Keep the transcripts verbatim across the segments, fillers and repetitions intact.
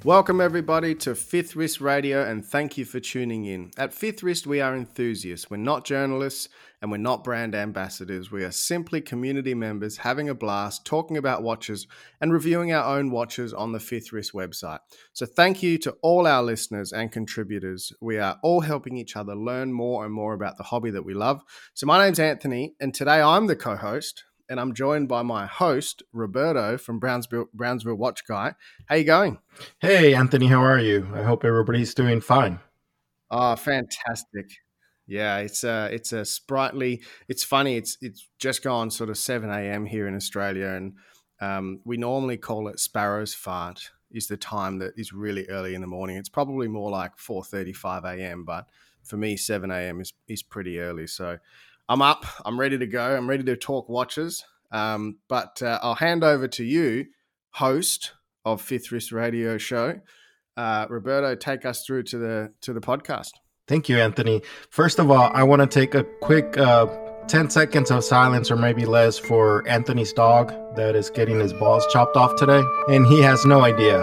Welcome everybody to Fifth Wrist Radio, and thank you for tuning in. At Fifth Wrist, we are enthusiasts. We're not journalists and we're not brand ambassadors. We are simply community members having a blast, talking about watches and reviewing our own watches on the Fifth Wrist website. So thank you to all our listeners and contributors. We are all helping each other learn more and more about the hobby that we love. So my name's Anthony, and today I'm the co-host, and I'm joined by my host, Roberto from Brownsville, Brownsville Watch Guy. How you going? Hey, Anthony, how are you? I hope everybody's doing fine. Oh, fantastic. Yeah, it's a, it's a sprightly, it's funny, it's it's just gone sort of seven a.m. here in Australia, and um, we normally call it sparrow's fart is the time that is really early in the morning. It's probably more like four thirty-five a.m., but for me, seven a.m. is, is pretty early. So I'm up, I'm ready to go, I'm ready to talk watches, um, but uh, I'll hand over to you, host of Fifth Wrist Radio Show. Uh, Roberto, take us through to the to the podcast. Thank you, Anthony. First of all, I want to take a quick uh, ten seconds of silence or maybe less for Anthony's dog that is getting his balls chopped off today, and he has no idea.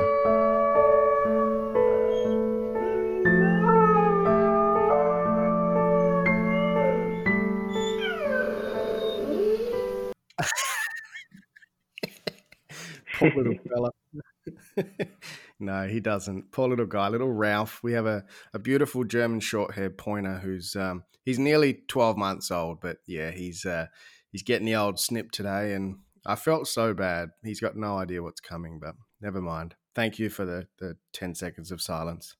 Poor little fella. No, he doesn't. Poor little guy, little Ralph. We have a, a beautiful German short-haired pointer who's um, he's nearly twelve months old, but yeah, he's uh, he's getting the old snip today, and I felt so bad. He's got no idea what's coming, but never mind. Thank you for the, the ten seconds of silence.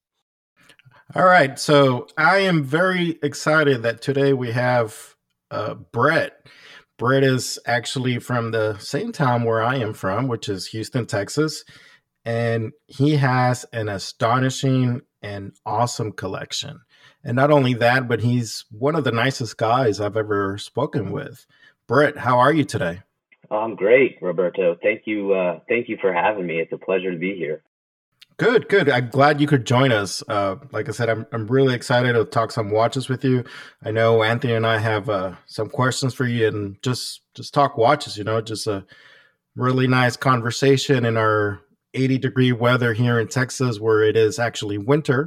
All right, so I am very excited that today we have uh, Brett. Brett is actually from the same town where I am from, which is Houston, Texas. And he has an astonishing and awesome collection. And not only that, but he's one of the nicest guys I've ever spoken with. Brett, how are you today? I'm great, Roberto. Thank you. Uh, thank you for having me. It's a pleasure to be here. Good, good. I'm glad you could join us. Uh, like I said, I'm I'm really excited to talk some watches with you. I know Anthony and I have uh, some questions for you, and just just talk watches. You know, just a really nice conversation in our eighty degree weather here in Texas, where it is actually winter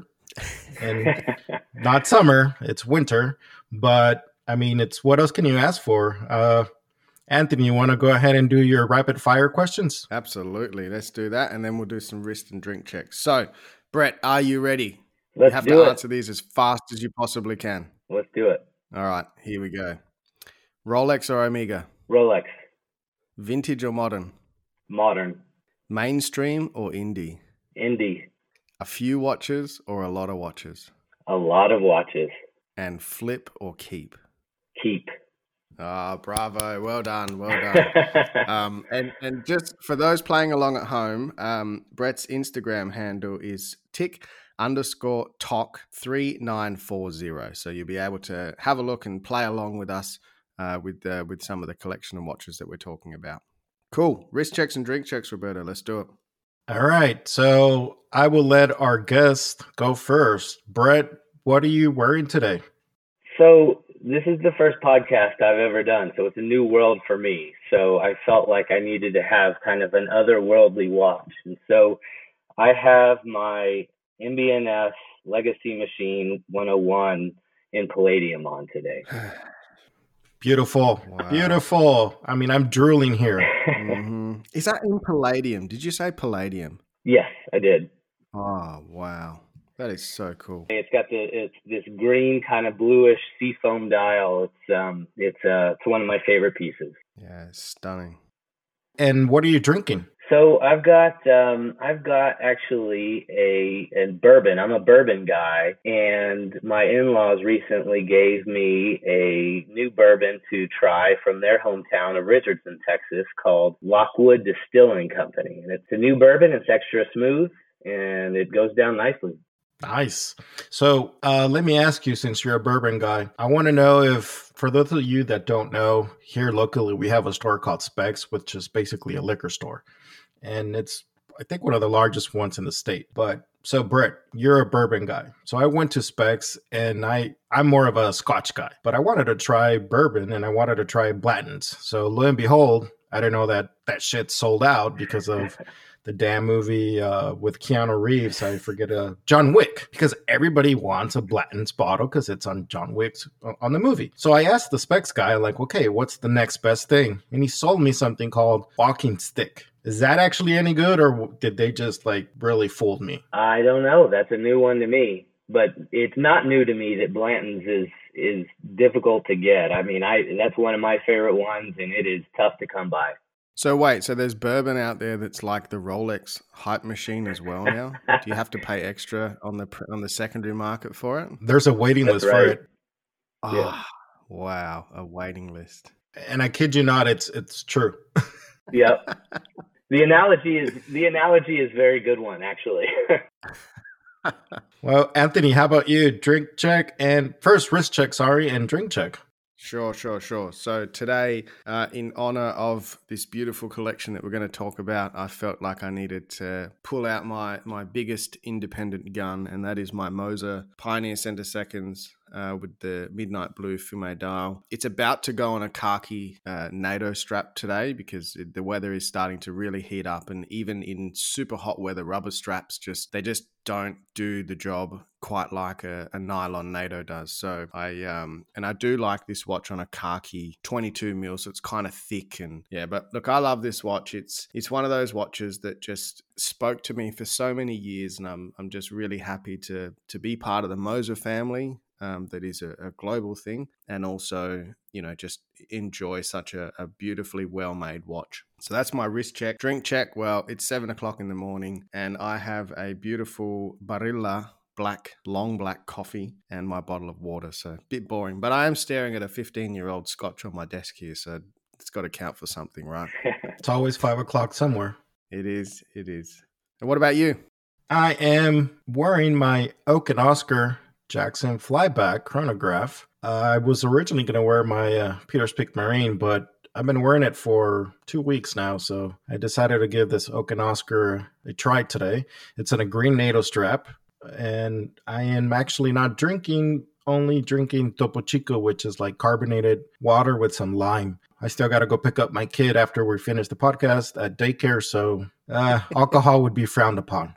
and not summer. It's winter, but I mean, it's what else can you ask for? Uh, Anthony, you want to go ahead and do your rapid fire questions? Absolutely. Let's do that. And then we'll do some wrist and drink checks. So, Brett, are you ready? Let's you have do to it. answer these as fast as you possibly can. Let's do it. All right, here we go. Rolex or Omega? Rolex. Vintage or modern? Modern. Mainstream or indie? Indie. A few watches or a lot of watches? A lot of watches. And flip or keep? Keep. Ah, oh, bravo. Well done. Well done. um, and, and just for those playing along at home, um, Brett's Instagram handle is tick underscore talk three nine four zero. So you'll be able to have a look and play along with us uh, with, uh, with some of the collection of watches that we're talking about. Cool. Wrist checks and drink checks, Roberto. Let's do it. All right. So I will let our guest go first. Brett, what are you wearing today? So this is the first podcast I've ever done, so it's a new world for me. So I felt like I needed to have kind of an otherworldly watch. And so I have my M B N S Legacy Machine one oh one in Palladium on today. Beautiful. Wow. Beautiful. I mean, I'm drooling here. Mm-hmm. Is that in Palladium? Did you say Palladium? Yes, I did. Oh, wow. That is so cool. It's got the it's this green kind of bluish seafoam dial. It's um it's uh it's one of my favorite pieces. Yeah, it's stunning. And what are you drinking? So I've got um I've got actually a, a bourbon. I'm a bourbon guy, and my in-laws recently gave me a new bourbon to try from their hometown of Richardson, Texas, called Lockwood Distilling Company. And it's a new bourbon. It's extra smooth, and it goes down nicely. Nice. So uh, let me ask you, since you're a bourbon guy, I want to know if, for those of you that don't know, here locally, we have a store called Specs, which is basically a liquor store. And it's, I think, one of the largest ones in the state. But so, Brett, you're a bourbon guy. So I went to Specs, and I, I'm more of a Scotch guy. But I wanted to try bourbon, and I wanted to try Blanton's. So lo and behold, I didn't know that that shit sold out because of the damn movie uh, with Keanu Reeves. I forget uh, John Wick, because everybody wants a Blanton's bottle because it's on John Wick's on the movie. So I asked the specs guy, like, okay, what's the next best thing? And he sold me something called Walking Stick. Is that actually any good, or did they just like really fooled me? I don't know. That's a new one to me. But it's not new to me that Blanton's is is difficult to get. I mean, I that's one of my favorite ones, and it is tough to come by. So wait, so there's bourbon out there that's like the Rolex hype machine as well now? Do you have to pay extra on the on the secondary market for it? There's a waiting That's list right. for it. Oh, Yeah. wow, a waiting list. And I kid you not, it's it's true. Yep. The analogy is the analogy is a very good one, actually. Well, Anthony, how about you? Drink check and first wrist check, sorry, and drink check. Sure, sure, sure. So today, uh, in honor of this beautiful collection that we're going to talk about, I felt like I needed to pull out my, my biggest independent gun, and that is my Moser Pioneer Center Seconds uh, with the Midnight Blue Fume dial. It's about to go on a khaki uh, NATO strap today because it, the weather is starting to really heat up, and even in super hot weather, rubber straps just they just don't do the job quite like a, a nylon NATO does. So I um and I do like this watch on a khaki twenty-two mil, so it's kind of thick. And yeah, but look, I love this watch. It's it's one of those watches that just spoke to me for so many years, and I'm I'm just really happy to to be part of the Moser family. Um, that is a, a global thing, and also, you know, just enjoy such a, a beautifully well-made watch. So that's my wrist check. Drink check, well, it's seven o'clock in the morning, and I have a beautiful Barilla black, long black coffee and my bottle of water. So a bit boring, but I am staring at a fifteen-year-old Scotch on my desk here, so it's got to count for something, right? It's always five o'clock somewhere. It is, it is. And what about you? I am wearing my Oak and Oscar Jackson Flyback chronograph. Uh, I was originally going to wear my uh, Peters Peak Marine, but I've been wearing it for two weeks now, so I decided to give this Oak and Oscar a try today. It's in a green NATO strap, and I am actually not drinking, only drinking Topo Chico, which is like carbonated water with some lime. I still got to go pick up my kid after we finish the podcast at daycare, so uh, alcohol would be frowned upon.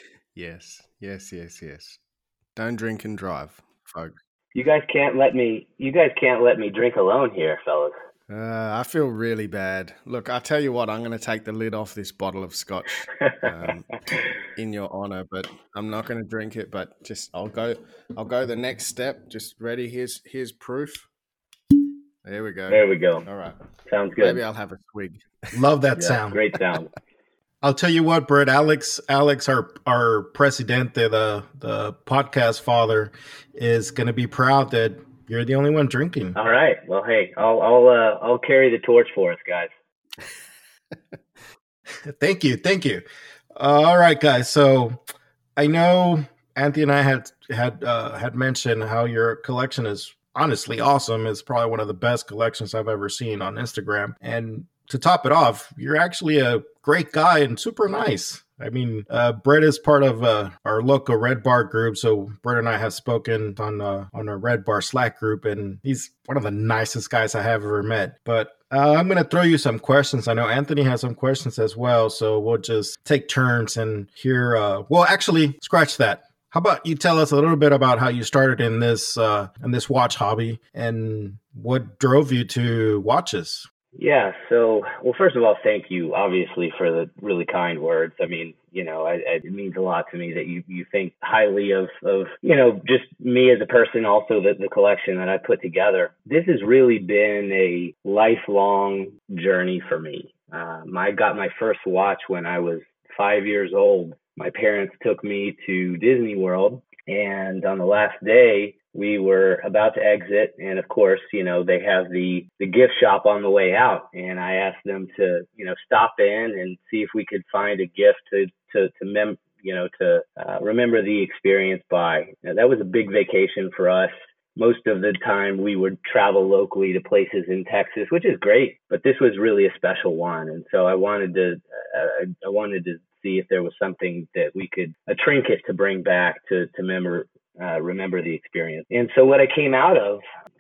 Yes, yes, yes, yes. Don't drink and drive, folks. You guys can't let me. You guys can't let me drink alone here, fellas. Uh, I feel really bad. Look, I tell you what, I'm going to take the lid off this bottle of scotch um, in your honor, but I'm not going to drink it. But just, I'll go, I'll go the next step. Just ready. Here's, here's proof. There we go. There we go. All right. Sounds good. Maybe I'll have a swig. Love that Yeah, sound. great sound. I'll tell you what, Brett, Alex, Alex, our our presidente, the the podcast father, is going to be proud that you're the only one drinking. All right. Well, hey, I'll I'll uh, I'll carry the torch for us, guys. Thank you, thank you. Uh, all right, guys. So I know Anthony and I had had uh, had mentioned how your collection is honestly awesome. It's probably one of the best collections I've ever seen on Instagram. And to top it off, you're actually a great guy and super nice. I mean, uh, Brett is part of uh, our local Red Bar group, so Brett and I have spoken on uh, on our Red Bar Slack group, and he's one of the nicest guys I have ever met. But uh, I'm going to throw you some questions. I know Anthony has some questions as well, so we'll just take turns and hear. Uh, well, actually, scratch that. How about you tell us a little bit about how you started in this uh, in this watch hobby and what drove you to watches? Yeah. So, well, first of all, thank you, obviously, for the really kind words. I mean, you know, I, I, it means a lot to me that you, you think highly of, of, you know, just me as a person, also the, the collection that I put together. This has really been a lifelong journey for me. Um, I got my first watch when I was five years old. My parents took me to Disney World, and on the last day, we were about to exit, and of course, you know, they have the, the gift shop on the way out, and I asked them to, you know, stop in and see if we could find a gift to, to, to mem, you know, to uh, remember the experience by. Now, that was a big vacation for us. Most of the time we would travel locally to places in Texas, which is great, but this was really a special one. And so I wanted to, uh, I wanted to see if there was something that we could, a trinket to bring back to, to remember, uh, remember the experience. And so what I came out of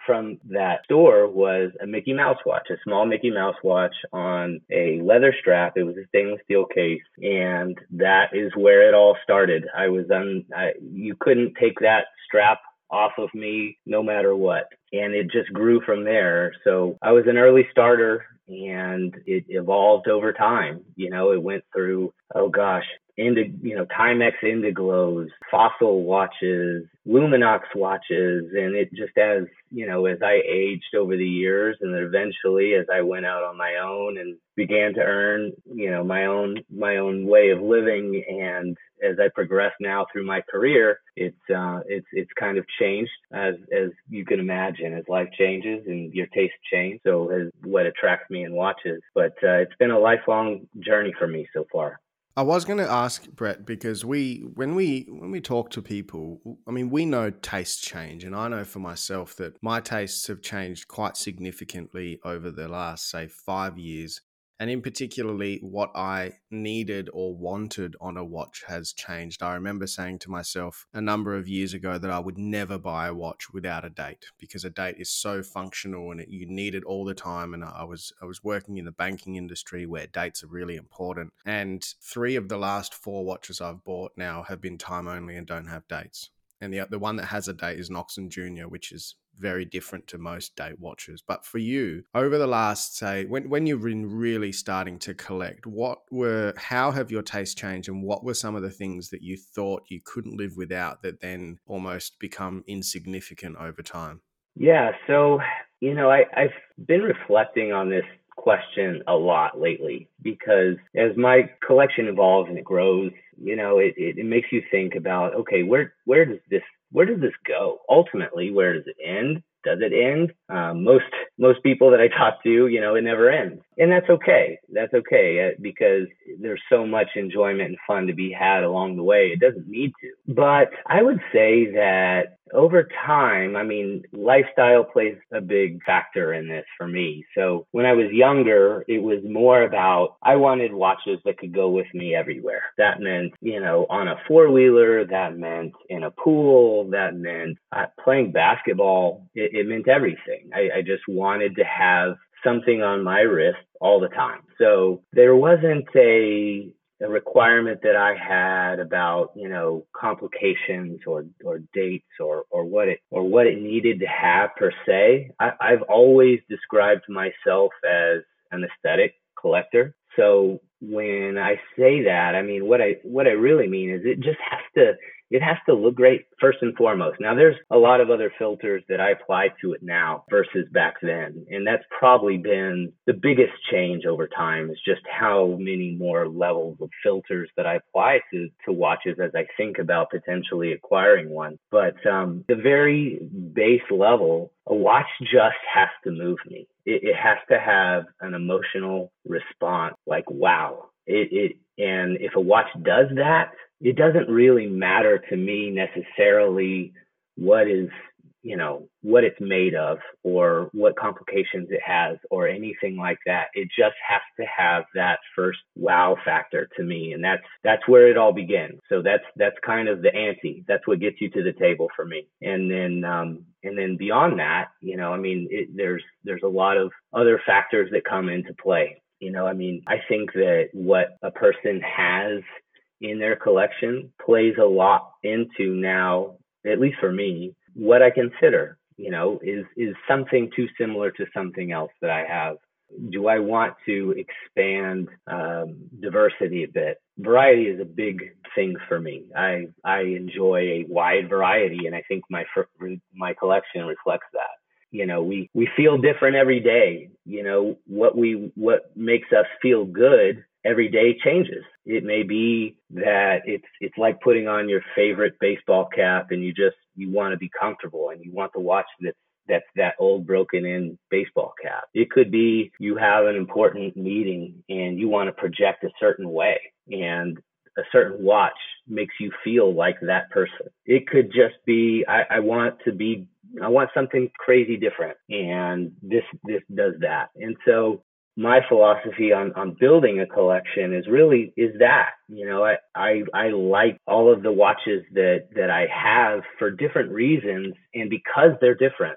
from that store was a Mickey Mouse watch, a small Mickey Mouse watch on a leather strap. It was a stainless steel case. And that is where it all started. I was on, I, you couldn't take that strap off of me no matter what. And it just grew from there. So I was an early starter and it evolved over time. You know, it went through, oh gosh, into, you know, Timex Indiglows, Fossil watches, Luminox watches. And it just as, you know, as I aged over the years and then eventually as I went out on my own and began to earn, you know, my own, my own way of living. And as I progress now through my career, it's, uh, it's, it's kind of changed as, as you can imagine, as life changes and your taste change. So as what attracts me in watches, but, uh, it's been a lifelong journey for me so far. I was going to ask Brett because we, when we, when we talk to people, I mean, we know tastes change, and I know for myself that my tastes have changed quite significantly over the last, say, five years. And in particularly what I needed or wanted on a watch has changed. I remember saying to myself a number of years ago that I would never buy a watch without a date, because a date is so functional and it, you need it all the time. And I was I was working in the banking industry where dates are really important. And three of the last four watches I've bought now have been time only and don't have dates. And the the one that has a date is Noxon Junior, which is very different to most date watches. But for you, over the last, say, when, when you've been really starting to collect, what were, how have your tastes changed, and what were some of the things that you thought you couldn't live without that then almost become insignificant over time? Yeah. So, you know, I, I've been reflecting on this question a lot lately, because as my collection evolves and it grows, you know, it, it, it makes you think about, okay, where, where does this, where does this go? Ultimately, where does it end? Does it end? Um, most most people that I talk to, you know, it never ends, and that's okay. That's okay uh, because there's so much enjoyment and fun to be had along the way. It doesn't need to. But I would say that over time, I mean, lifestyle plays a big factor in this for me. So when I was younger, it was more about I wanted watches that could go with me everywhere. That meant, you know, on a four wheeler. That meant in a pool. That meant uh, playing basketball. It, it meant everything. I, I just wanted to have something on my wrist all the time. So there wasn't a a requirement that I had about, you know, complications or, or dates or, or what it, or what it needed to have per se. I, I've always described myself as an aesthetic collector. So when I say that, I mean, what I, what I really mean is it just has to, it has to look great first and foremost. Now, there's a lot of other filters that I apply to it now versus back then. And that's probably been the biggest change over time, is just how many more levels of filters that I apply to, to watches as I think about potentially acquiring one. But um, the very base level, a watch just has to move me. It, it has to have an emotional response, like, wow. It, it, and if a watch does that, it doesn't really matter to me necessarily what is, you know, what it's made of or what complications it has or anything like that. It just has to have that first wow factor to me. And that's, that's where it all begins. So that's, that's kind of the ante. That's what gets you to the table for me. And then, um, and then beyond that, you know, I mean, it, there's, there's a lot of other factors that come into play. You know, I mean, I think that what a person has in their collection plays a lot into now, at least for me, what I consider, you know, is, is something too similar to something else that I have. Do I want to expand um, diversity a bit? Variety is a big thing for me. I, I enjoy a wide variety, and I think my, my collection reflects that. You know, we, we feel different every day. You know, what we, what makes us feel good every day changes. It may be that it's, it's like putting on your favorite baseball cap and you just, you want to be comfortable and you want to watch that's, that's that old broken in baseball cap. It could be you have an important meeting and you want to project a certain way, and a certain watch makes you feel like that person. It could just be, I, I want to be, I want something crazy different, and this, this does that. And so my philosophy on, on building a collection is really, is that, you know, I, I, I like all of the watches that, that I have for different reasons and because they're different.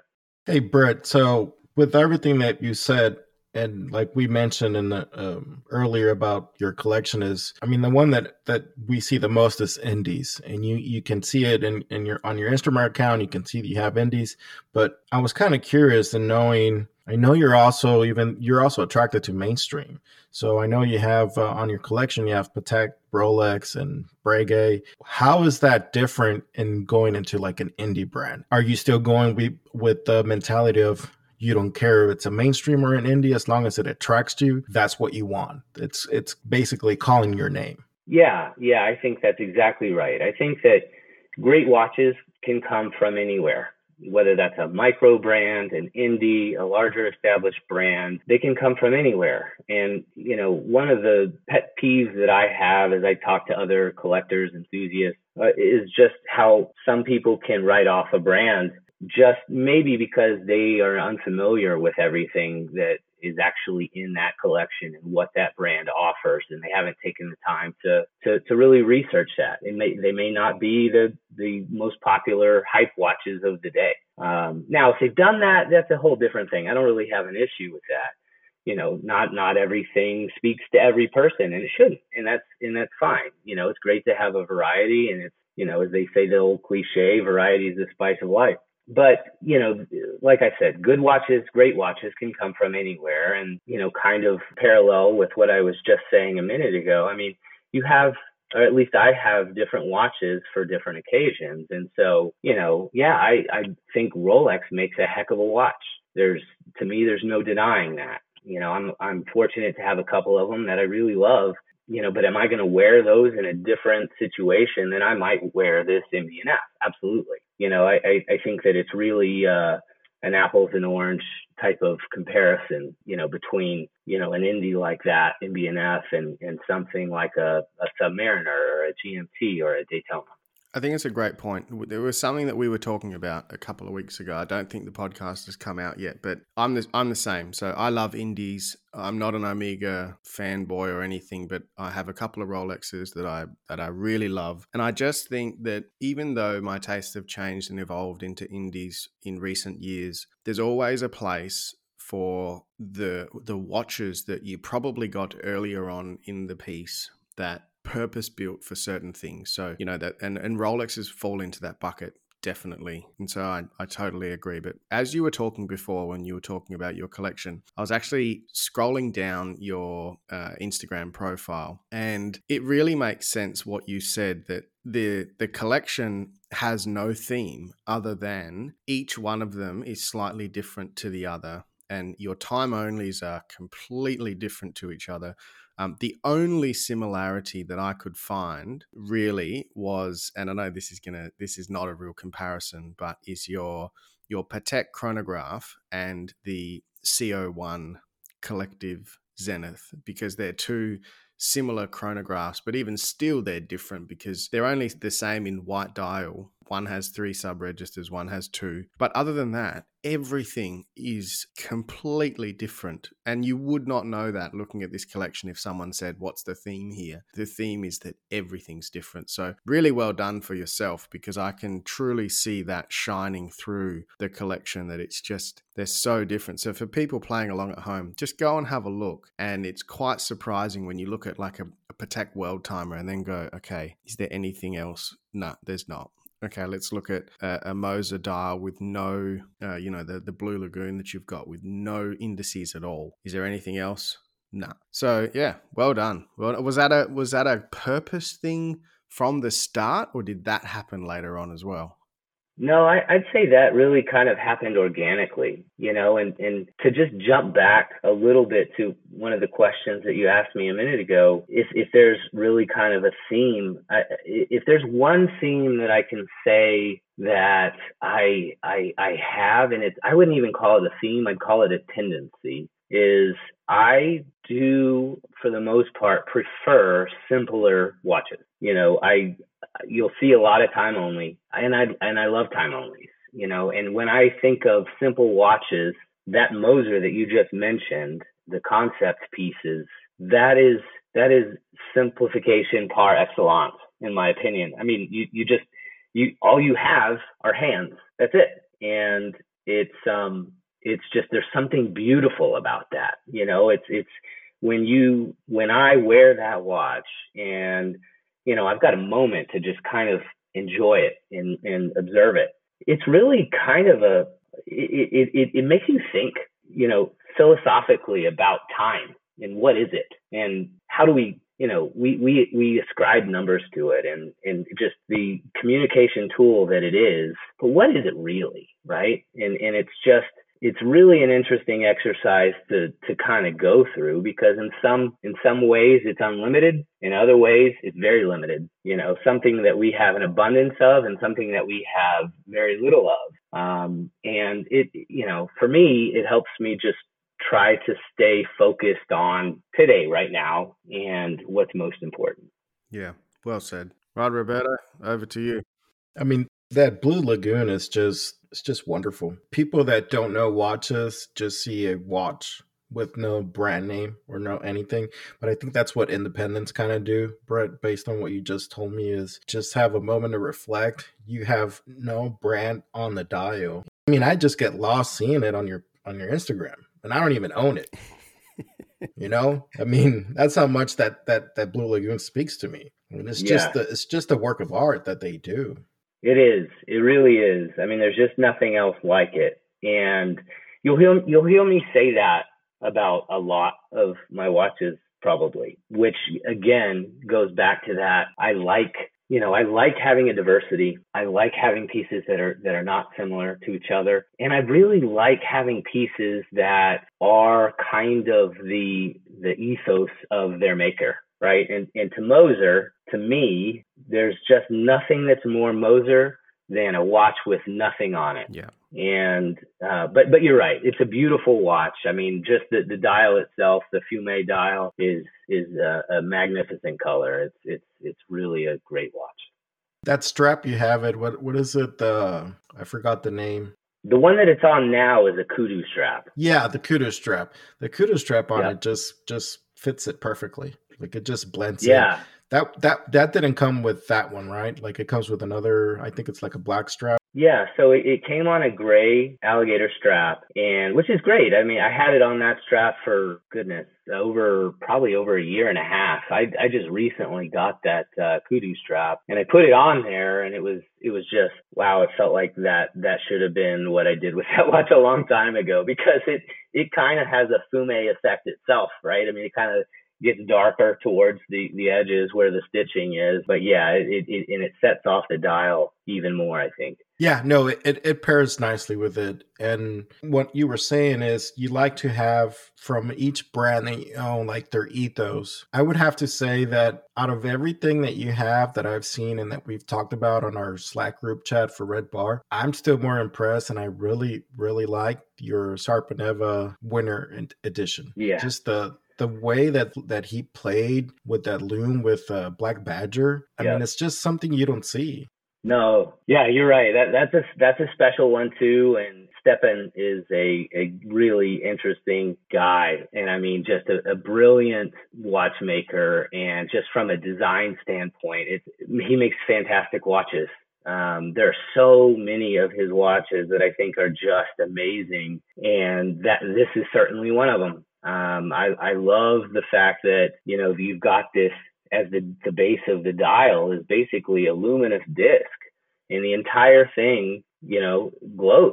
Hey, Brett. So, with everything that you said, and like we mentioned in the um, earlier about your collection, is I mean the one that that we see the most is indies, and you you can see it in, in your on your Instagram account. You can see that you have indies, but I was kind of curious in knowing. I know you're also even you're also attracted to mainstream. So I know you have uh, on your collection you have Patek, Rolex, and Breguet. How is that different in going into like an indie brand? Are you still going with, with the mentality of you don't care if it's a mainstream or an indie, as long as it attracts you, that's what you want. It's it's basically calling your name. Yeah, yeah, I think that's exactly right. I think that great watches can come from anywhere, whether that's a micro brand, an indie, a larger established brand. They can come from anywhere. And, you know, one of the pet peeves that I have as I talk to other collectors, enthusiasts, uh, is just how some people can write off a brand just maybe because they are unfamiliar with everything that is actually in that collection and what that brand offers, and they haven't taken the time to to, to really research that. It may they may not be the the most popular hype watches of the day. Um, now, if they've done that, that's a whole different thing. I don't really have an issue with that. You know, not not everything speaks to every person, and it shouldn't, and that's and that's fine. You know, it's great to have a variety, and it's, you know, as they say, the old cliche, variety is the spice of life. But, you know, like I said, good watches, great watches can come from anywhere. And, you know, kind of parallel with what I was just saying a minute ago. I mean, you have, or at least I have, different watches for different occasions. And so, you know, yeah, I, I think Rolex makes a heck of a watch. There's, to me, there's no denying that. You know, I'm, I'm fortunate to have a couple of them that I really love. You know, but am I going to wear those in a different situation than I might wear this M B N F? Absolutely. You know, I, I, I think that it's really uh, an apples and orange type of comparison, you know, between, you know, an Indy like that, M B N F, and, and something like a, a Submariner or a G M T or a Daytona. I think it's a great point. There was something that we were talking about a couple of weeks ago. I don't think the podcast has come out yet, but I'm the, I'm the same. So I love indies. I'm not an Omega fanboy or anything, but I have a couple of Rolexes that I that I really love. And I just think that even though my tastes have changed and evolved into indies in recent years, there's always a place for the the watches that you probably got earlier on in the piece that purpose built for certain things. So, you know, that and, and Rolexes fall into that bucket, definitely. And so I, I totally agree. But as you were talking before, when you were talking about your collection, I was actually scrolling down your uh, Instagram profile, and it really makes sense what you said, that the the collection has no theme other than each one of them is slightly different to the other, and your time onlys are completely different to each other. Um, the only similarity that I could find really was, and I know this is gonna, this is not a real comparison, but is your your Patek chronograph and the C O one Collective Zenith, because they're two similar chronographs, but even still they're different because they're only the same in white dial. One has three sub-registers, one has two. But other than that, everything is completely different. And you would not know that looking at this collection if someone said, what's the theme here? The theme is that everything's different. So really well done for yourself, because I can truly see that shining through the collection, that it's just, they're so different. So for people playing along at home, just go and have a look. And it's quite surprising when you look at like a, a Patek World Timer and then go, okay, is there anything else? No, there's not. Okay, let's look at a, a Moser dial with no, uh, you know, the, the Blue Lagoon that you've got with no indices at all. Is there anything else? No. So yeah, well done. Well, was that a was that a purpose thing from the start, or did that happen later on as well? No, I, I'd say that really kind of happened organically, you know, and, and to just jump back a little bit to one of the questions that you asked me a minute ago, if, if there's really kind of a theme, I, if there's one theme that I can say that I, I, I have, and it's, I wouldn't even call it a theme, I'd call it a tendency, is I do, for the most part, prefer simpler watches. You know, I, you'll see a lot of time only, and I and I love time onlys, you know. And when I think of simple watches, that Moser that you just mentioned, the concept pieces, that is that is simplification par excellence, in my opinion. I mean, you you just you all you have are hands. That's it. And It's um, it's just there's something beautiful about that. You know, it's it's when you when I wear that watch, and you know, I've got a moment to just kind of enjoy it and and observe it. It's really kind of a it it it makes you think, you know, philosophically about time and what is it and how do we, you know, we we we ascribe numbers to it, and and just the communication tool that it is, but what is it really, right? And and it's just it's really an interesting exercise to to kind of go through, because in some in some ways it's unlimited, in other ways it's very limited. You know, something that we have an abundance of and something that we have very little of. Um, and it, you know, for me, it helps me just try to stay focused on today, right now, and what's most important. Yeah, well said. Right, Roberto, over to you. I mean, that Blue Lagoon is just it's just wonderful. People that don't know watches just see a watch with no brand name or no anything. But I think that's what independents kind of do, Brett, based on what you just told me, is just have a moment to reflect. You have no brand on the dial. I mean, I just get lost seeing it on your on your Instagram, and I don't even own it. You know, I mean, that's how much that that that Blue Lagoon speaks to me. I mean, it's Yeah. just the, it's just a work of art that they do. It is. It really is. I mean, there's just nothing else like it. And you'll hear you'll hear me say that about a lot of my watches, probably, which again goes back to that. I like, you know, I like having a diversity. I like having pieces that are that are not similar to each other. And I really like having pieces that are kind of the the ethos of their maker. Right. And and to Moser, to me, there's just nothing that's more Moser than a watch with nothing on it. Yeah. And uh, but but you're right. It's a beautiful watch. I mean, just the, the dial itself, the Fume dial, is is a, a magnificent color. It's it's it's really a great watch. That strap you have it. What what is it? Uh, I forgot the name. The one that it's on now is a kudu strap. Yeah, the kudu strap. The kudu strap on Yeah. it just just fits it perfectly. Like it just blends Yeah. in. That that that didn't come with that one, right? Like it comes with another. I think it's like a black strap. Yeah, so it, it came on a gray alligator strap, and which is great. I mean, I had it on that strap for goodness over probably over a year and a half. I I just recently got that uh, kudu strap, and I put it on there, and it was it was just wow. It felt like that that should have been what I did with that watch a long time ago, because it it kind of has a fume effect itself, right? I mean, it kind of gets darker towards the, the edges where the stitching is. But yeah, it, it and it sets off the dial even more, I think. Yeah, no, it, it, it pairs nicely with it. And what you were saying is you like to have from each brand that you own, like their ethos. I would have to say that out of everything that you have that I've seen and that we've talked about on our Slack group chat for Red Bar, I'm still more impressed, and I really, really like your Sarpaneva Winter Edition. Yeah. Just the the way that that he played with that loom with uh, Black Badger. I Yeah. mean, it's just something you don't see. No, yeah, you're right. That that's a that's a special one too. And Stepan is a a really interesting guy, and I mean, just a, a brilliant watchmaker. And just from a design standpoint, it's he makes fantastic watches. Um, there are so many of his watches that I think are just amazing, and that this is certainly one of them. Um, I I love the fact that, you know, you've got this as the, the base of the dial is basically a luminous disc, and the entire thing, you know, glows.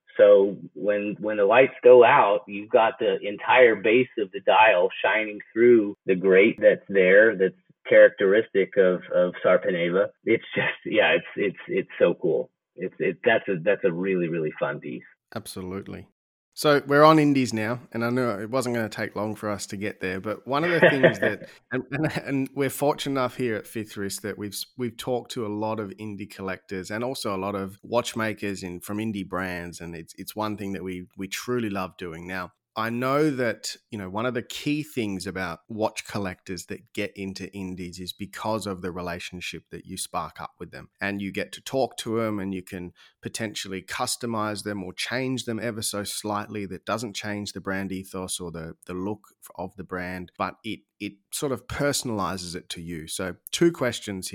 So when when the lights go out, you've got the entire base of the dial shining through the grate that's there, that's characteristic of of Sarpaneva. It's just, yeah, it's it's it's so cool. It's it that's a that's a really really fun piece. Absolutely. So we're on indies now, and I know it wasn't going to take long for us to get there. But one of the things that, and, and, and we're fortunate enough here at Fifth Wrist that we've we've talked to a lot of indie collectors and also a lot of watchmakers in from indie brands, and it's it's one thing that we we truly love doing. Now, I know that, you know, one of the key things about watch collectors that get into indies is because of the relationship that you spark up with them, and you get to talk to them, and you can potentially customize them or change them ever so slightly. That doesn't change the brand ethos or the, the look of the brand, but it, it sort of personalizes it to you. So two questions here.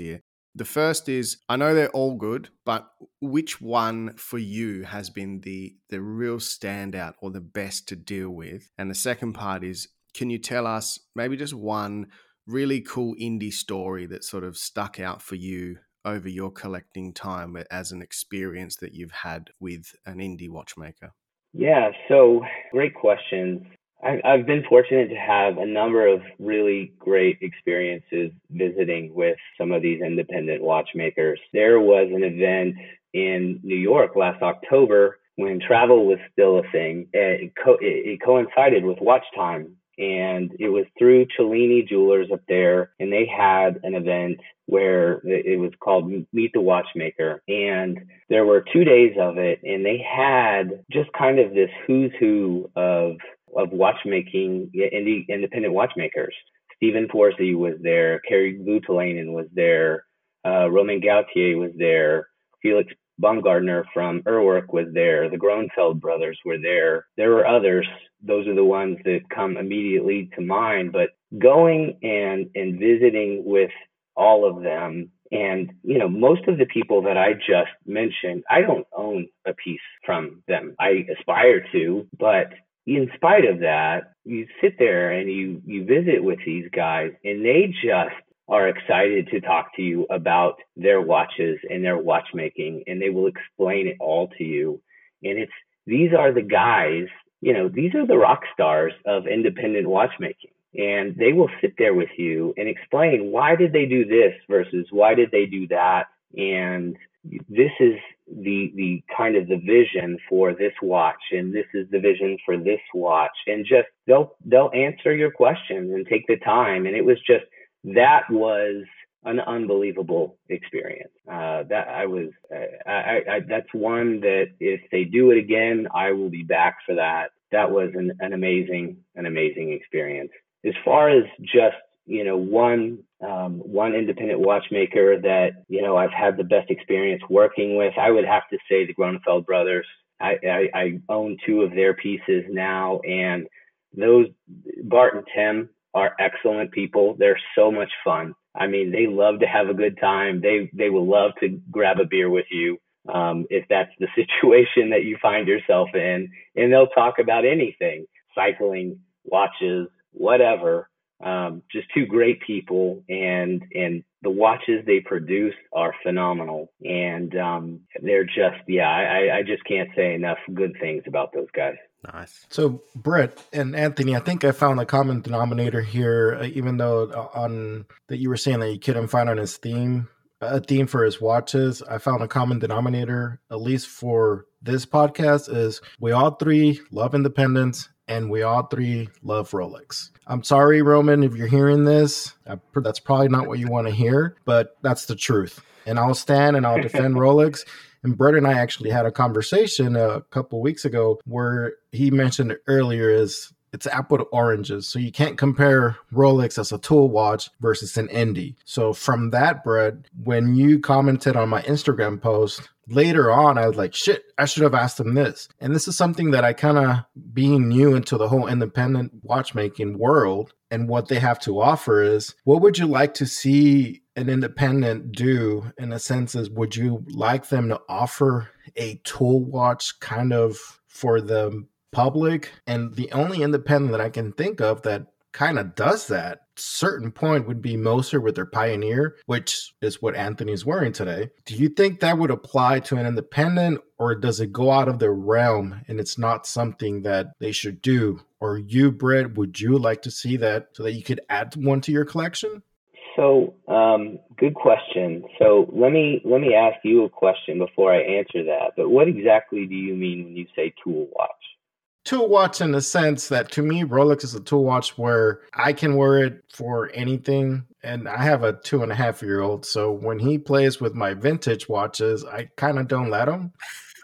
The first is, I know they're all good, but which one for you has been the the real standout or the best to deal with? And the second part is, can you tell us maybe just one really cool indie story that sort of stuck out for you over your collecting time as an experience that you've had with an indie watchmaker? Yeah, so great questions. I- I've been fortunate to have a number of really great experiences visiting with some of these independent watchmakers. There was an event in New York last October when travel was still a thing. It, co- it coincided with watch time, and it was through Cellini Jewelers up there, and they had an event where it was called Meet the Watchmaker. And there were two days of it, and they had just kind of this who's who of of watchmaking, indie, independent watchmakers. Stephen Forsey was there, Kerry Voutilainen was there, uh, Romain Gaultier was there, Felix Baumgartner from Urwerk was there, the Gronfeld brothers were there. There were others. Those are the ones that come immediately to mind. But going and and visiting with all of them, and, you know, most of the people that I just mentioned, I don't own a piece from them. I aspire to, but in spite of that, you sit there and you, you visit with these guys, and they just are excited to talk to you about their watches and their watchmaking, and they will explain it all to you. And it's, these are the guys, you know, these are the rock stars of independent watchmaking. And they will sit there with you and explain, why did they do this versus why did they do that? And this is the the kind of the vision for this watch, and this is the vision for this watch. And just they'll they'll answer your questions and take the time. And it was just, that was an unbelievable experience. Uh, that I was, uh, I, I, that's one that if they do it again, I will be back for that. That was an, an amazing, an amazing experience. As far as just, you know, one, um, one independent watchmaker that, you know, I've had the best experience working with, I would have to say the Gronfeld brothers. I, I, I own two of their pieces now, and those, Bart and Tim, are excellent people. They're so much fun. I mean, they love to have a good time. They, they will love to grab a beer with you. Um, if that's the situation that you find yourself in, and they'll talk about anything, cycling, watches, whatever. Um, just two great people, and and the watches they produce are phenomenal, and um, they're just, yeah, I, I just can't say enough good things about those guys. Nice. So Brett and Anthony, I think I found a common denominator here, uh, even though on that you were saying that you couldn't find on his theme, a theme for his watches. I found a common denominator, at least for this podcast, is we all three love independence, and we all three love Rolex. I'm sorry, Roman, if you're hearing this, that's probably not what you want to hear, but that's the truth. And I'll stand and I'll defend Rolex. And Brett and I actually had a conversation a couple of weeks ago where he mentioned it earlier is it's apple to oranges. So you can't compare Rolex as a tool watch versus an indie. So from that, Brett, when you commented on my Instagram post, later on, I was like, shit, I should have asked him this. And this is something that I kind of, being new into the whole independent watchmaking world and what they have to offer is, what would you like to see an independent do in a sense is, would you like them to offer a tool watch kind of for the public? And the only independent that I can think of that kind of does that certain point would be Moser with their Pioneer, which is what Anthony's wearing today. Do you think that would apply to an independent, or does it go out of their realm and it's not something that they should do? Or you, Brett, would you like to see that so that you could add one to your collection? So, um, good question. So let me let me ask you a question before I answer that. But what exactly do you mean when you say tool watch? Tool watch in the sense that, to me, Rolex is a tool watch where I can wear it for anything. And I have a two and a half year old. So when he plays with my vintage watches, I kind of don't let him.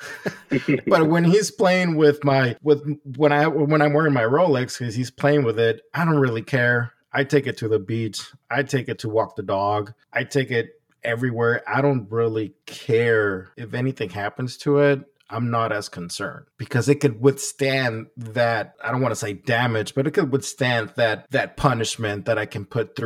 But when he's playing with my, with when I, when I'm wearing my Rolex, because he's playing with it, I don't really care. I take it to the beach. I take it to walk the dog. I take it everywhere. I don't really care if anything happens to it. I'm not as concerned because it could withstand that. I don't want to say damage, but it could withstand that that punishment that I can put through it.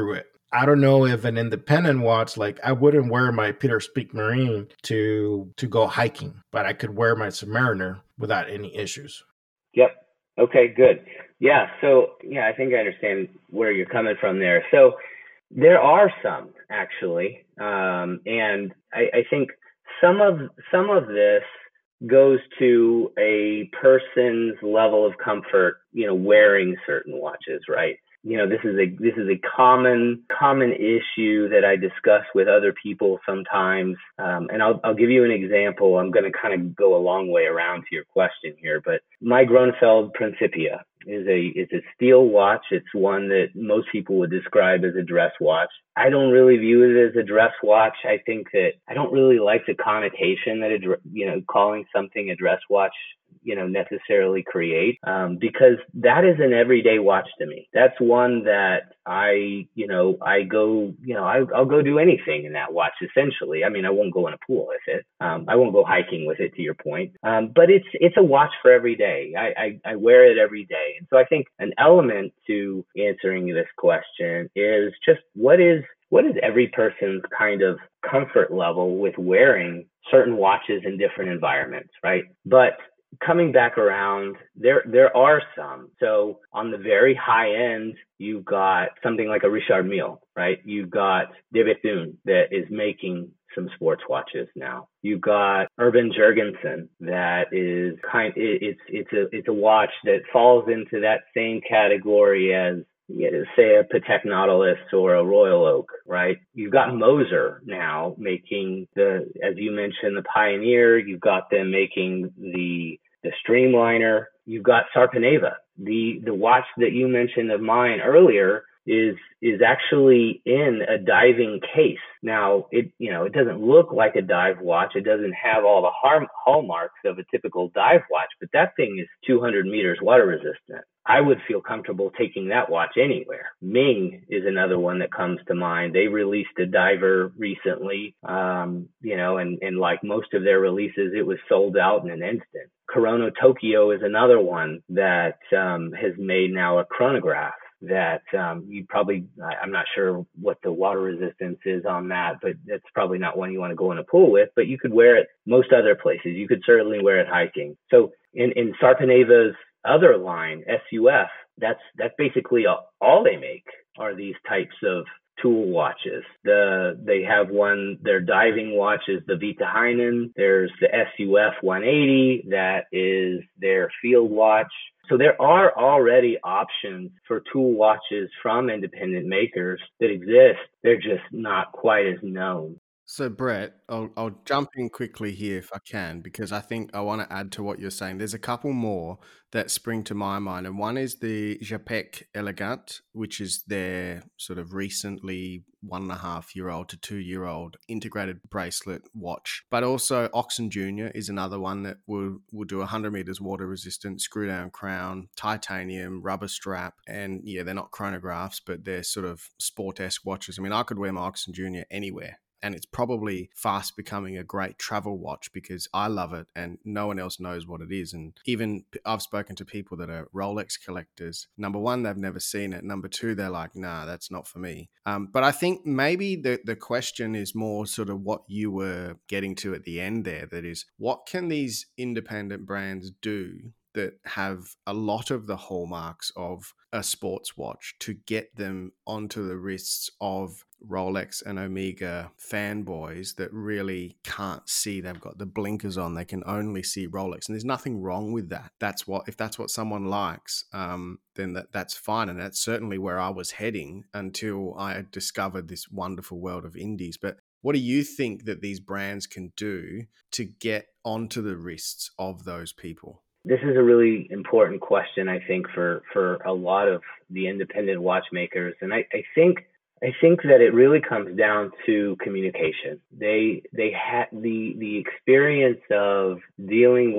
I don't know if an independent watch, like I wouldn't wear my Peter Speak Marine to to go hiking, but I could wear my Submariner without any issues. Yep. Okay, good. Yeah. So, yeah, I think I understand where you're coming from there. So, there are some actually, um, and I, I think some of some of this goes to a person's level of comfort, you know, wearing certain watches, right? You know, this is a this is a common common issue that I discuss with other people sometimes, um, and I'll I'll give you an example. I'm going to kind of go a long way around to your question here, but my Gronefeld Principia is a is a steel watch. It's one that most people would describe as a dress watch. I don't really view it as a dress watch. I think that I don't really like the connotation that a you know calling something a dress watch you know necessarily create, um, because that is an everyday watch to me. That's one that I you know I go you know I, I'll go do anything in that watch essentially. I mean, I won't go in a pool with it. Um, I won't go hiking with it, to your point. Um, but it's it's a watch for every day. I, I I wear it every day, and so I think an element to answering this question is just what is what is every person's kind of comfort level with wearing certain watches in different environments, right? But coming back around, there there are some. So on the very high end, you've got something like a Richard Mille, right? You've got De Bethune that is making some sports watches now. You've got Urban Jurgensen that is kind. It's it's a it's a watch that falls into that same category as, you know, say a Patek Nautilus or a Royal Oak, right? You've got Moser now making the, as you mentioned, the Pioneer. You've got them making the the Streamliner. You've got Sarpaneva. The the watch that you mentioned of mine earlier is is actually in a diving case. Now, it you know it doesn't look like a dive watch. It doesn't have all the harm, hallmarks of a typical dive watch, but that thing is two hundred meters water resistant. I would feel comfortable taking that watch anywhere. Ming is another one that comes to mind. They released a diver recently, um, you know, and, and like most of their releases, it was sold out in an instant. Korono Tokyo is another one that um, has made now a chronograph that um, you probably, I'm not sure what the water resistance is on that, but that's probably not one you want to go in a pool with, but you could wear it most other places. You could certainly wear it hiking. So in, in Sarpaneva's other line, S U F, that's that's basically all, all they make are these types of tool watches. The they have one, their diving watch is the Vita Heinen. There's the S U F one eighty that is their field watch. So there are already options for tool watches from independent makers that exist. They're just not quite as known. So, Brett, I'll, I'll jump in quickly here if I can, because I think I want to add to what you're saying. There's a couple more that spring to my mind, and one is the Japek Elegant, which is their sort of recently one and a half year old to two year old integrated bracelet watch. But also Oxen Junior is another one that will, will do one hundred meters water resistant, screw down crown, titanium, rubber strap, and yeah, they're not chronographs, but they're sort of sport-esque watches. I mean, I could wear my Oxen Junior anywhere. And it's probably fast becoming a great travel watch because I love it and no one else knows what it is. And even I've spoken to people that are Rolex collectors. Number one, they've never seen it. Number two, they're like, nah, that's not for me. Um, but I think maybe the, the question is more sort of what you were getting to at the end there. That is, what can these independent brands do that have a lot of the hallmarks of a sports watch to get them onto the wrists of Rolex and Omega fanboys that really can't see? They've got the blinkers on. They can only see Rolex. And there's nothing wrong with that. That's what, if that's what someone likes, um, then that, that's fine. And that's certainly where I was heading until I discovered this wonderful world of indies. But what do you think that these brands can do to get onto the wrists of those people? This is a really important question, I think, for, for a lot of the independent watchmakers. And I, I think I think that it really comes down to communication. They they had the the experience of dealing with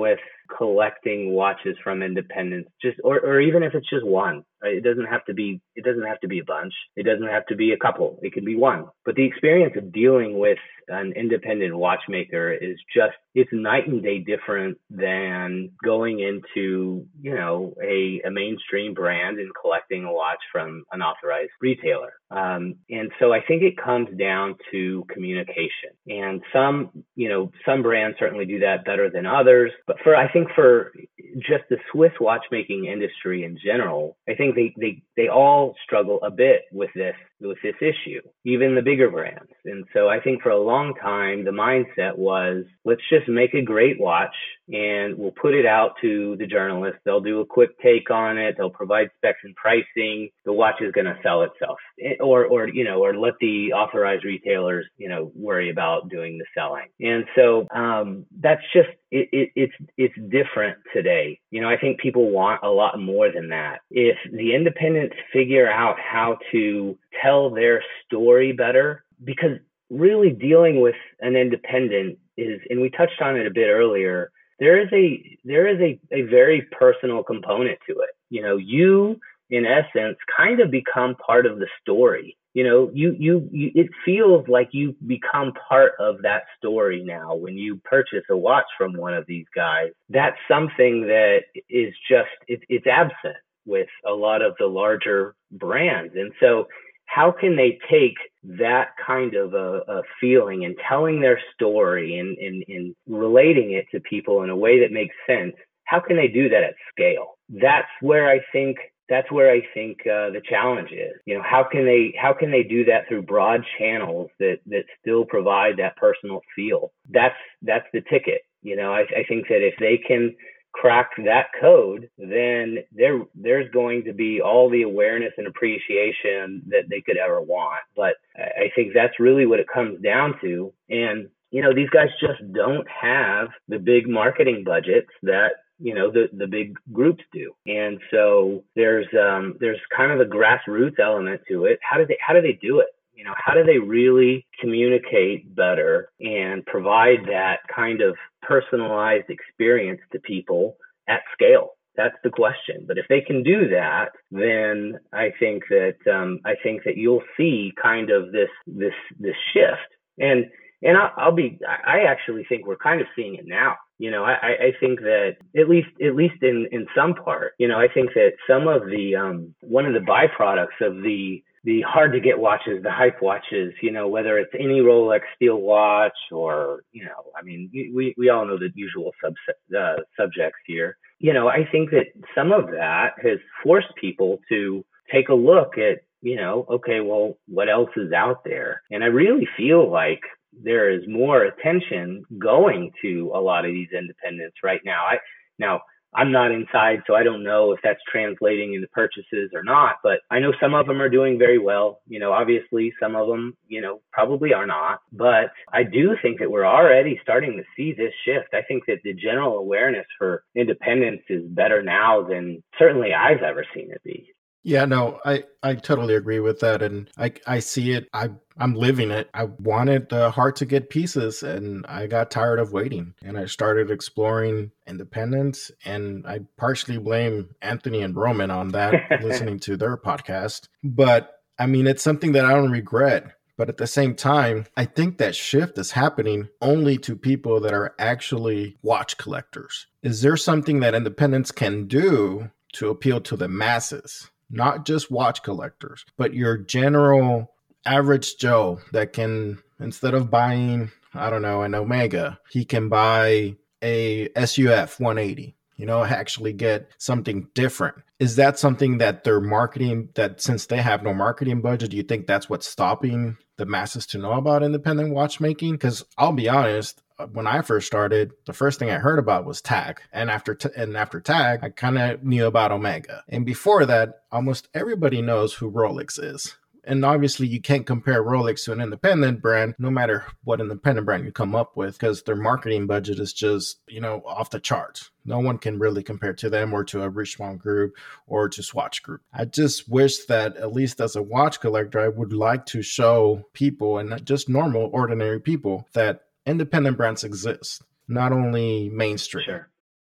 collecting watches from independents, just or, or even if it's just one, right? It doesn't have to be it doesn't have to be a bunch. It doesn't have to be a couple. It can be one. But the experience of dealing with an independent watchmaker is just it's night and day different than going into, you know, a, a mainstream brand and collecting a watch from an authorized retailer. Um, and so I think it comes down to communication. And some, you know, some brands certainly do that better than others. But for I think for just the Swiss watchmaking industry in general, I think they they they all struggle a bit with this with this issue, even the bigger brands. And so I think for a long time, the mindset was, let's just make a great watch and we'll put it out to the journalists. They'll do a quick take on it. They'll provide specs and pricing. The watch is going to sell itself, or, or, you know, or let the authorized retailers, you know, worry about doing the selling. And so um, that's just, it, it, it's, it's different today. You know, I think people want a lot more than that. If the independents figure out how to tell their story better, because really dealing with an independent is, and we touched on it a bit earlier, there is a there is a, a very personal component to it. You know, you in essence kind of become part of the story. You know, you, you you it feels like you become part of that story now when you purchase a watch from one of these guys. That's something that is just it, it's absent with a lot of the larger brands. And so how can they take that kind of a, a feeling and telling their story and, and, and relating it to people in a way that makes sense? How can they do that at scale? That's where I think that's where I think uh, the challenge is. You know, how can they how can they do that through broad channels that that still provide that personal feel? That's that's the ticket. You know, I, I think that if they can crack that code, then there there's going to be all the awareness and appreciation that they could ever want. But I think that's really what it comes down to. And, you know, these guys just don't have the big marketing budgets that, you know, the, the big groups do. And so there's um, there's kind of a grassroots element to it. How do they how do they do it? You know, how do they really communicate better and provide that kind of personalized experience to people at scale? That's the question. But if they can do that, then I think that um, I think that you'll see kind of this this this shift. And and I'll, I'll be I actually think we're kind of seeing it now. You know, I, I think that at least at least in, in some part, you know, I think that some of the um, one of the byproducts of the the hard to get watches, the hype watches, you know, whether it's any Rolex steel watch or, you know, I mean, we, we all know the usual sub, uh, subjects here. You know, I think that some of that has forced people to take a look at, you know, okay, well, what else is out there? And I really feel like there is more attention going to a lot of these independents right now. I now I'm not inside, so I don't know if that's translating into purchases or not, but I know some of them are doing very well. You know, obviously some of them, you know, probably are not, but I do think that we're already starting to see this shift. I think that the general awareness for independence is better now than certainly I've ever seen it be. Yeah, no, I, I totally agree with that. And I, I see it. I, I'm living it. I wanted the hard to get pieces and I got tired of waiting and I started exploring independence. And I partially blame Anthony and Roman on that, listening to their podcast. But I mean, it's something that I don't regret. But at the same time, I think that shift is happening only to people that are actually watch collectors. Is there something that independents can do to appeal to the masses? Not just watch collectors, but your general average Joe that can, instead of buying, I don't know, an Omega, he can buy a S U F one eighty, you know, actually get something different. Is that something that they're marketing, that since they have no marketing budget, do you think that's what's stopping the masses to know about independent watchmaking? Because I'll be honest, when I first started, the first thing I heard about was Tag. And after t- and after Tag, I kind of knew about Omega. And before that, almost everybody knows who Rolex is. And obviously, you can't compare Rolex to an independent brand, no matter what independent brand you come up with, because their marketing budget is just, you know, off the charts. No one can really compare to them or to a Richemont Group or to Swatch Group. I just wish that, at least as a watch collector, I would like to show people, and not just normal, ordinary people, that independent brands exist, not only mainstream. Sure.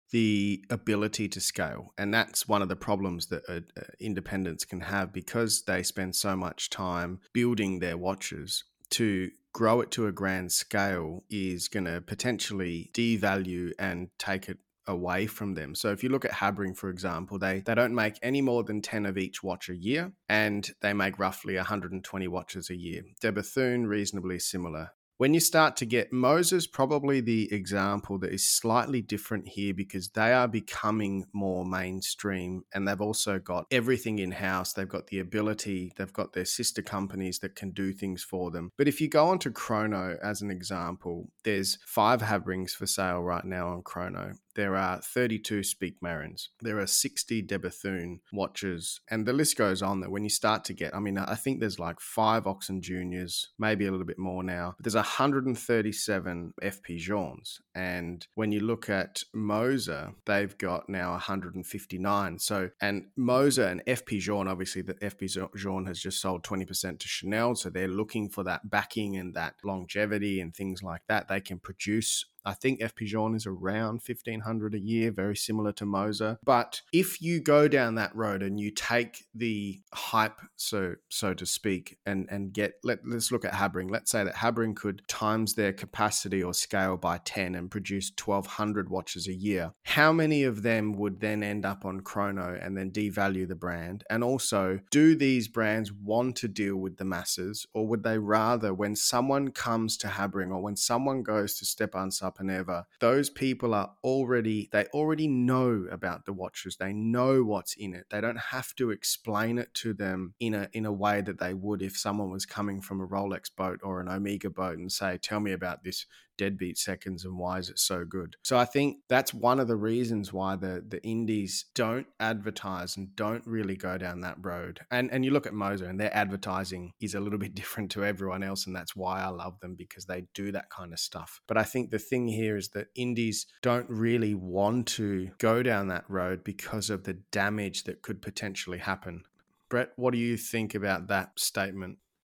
the ability to scale. And that's one of the problems that uh, uh, independents can have, because they spend so much time building their watches. To grow it to a grand scale is going to potentially devalue and take it away from them. So if you look at Habring, for example, they they don't make any more than ten of each watch a year, and they make roughly one hundred twenty watches a year. De Bethune, reasonably similar. When you start to get Moser's, probably the example that is slightly different here, because they are becoming more mainstream, and they've also got everything in-house. They've got the ability, they've got their sister companies that can do things for them. But if you go on to Chrono as an example, there's five Habrings for sale right now on Chrono. There are thirty-two Spiek Marins. There are sixty De Bethune watches, and the list goes on. That when you start to get, I mean, I think there's like five Oxen Juniors, maybe a little bit more now. But there's one hundred thirty-seven F P Journes, and when you look at Moser, they've got now one hundred fifty-nine. So, and Moser and F P Journe, obviously, the F P Journe has just sold twenty percent to Chanel, so they're looking for that backing and that longevity and things like that. They can produce. I think F P Journe is around fifteen hundred a year, very similar to Moser. But if you go down that road and you take the hype, so so to speak, and, and get, let, let's look at Habring. Let's say that Habring could times their capacity or scale by ten and produce twelve hundred watches a year. How many of them would then end up on Chrono and then devalue the brand? And also, do these brands want to deal with the masses, or would they rather, when someone comes to Habring or when someone goes to Stepan Sapaneva, those people are already, they already know about the watches. They know what's in it. They don't have to explain it to them in a in a way that they would if someone was coming from a Rolex boat or an Omega boat and say, tell me about this deadbeat seconds and why is it so good? So I think that's one of the reasons why the the indies don't advertise and don't really go down that road. And and you look at Moser, and their advertising is a little bit different to everyone else, and that's why I love them, because they do that kind of stuff. But I think the thing here is that indies don't really want to go down that road because of the damage that could potentially happen. Brett, what do you think about that statement?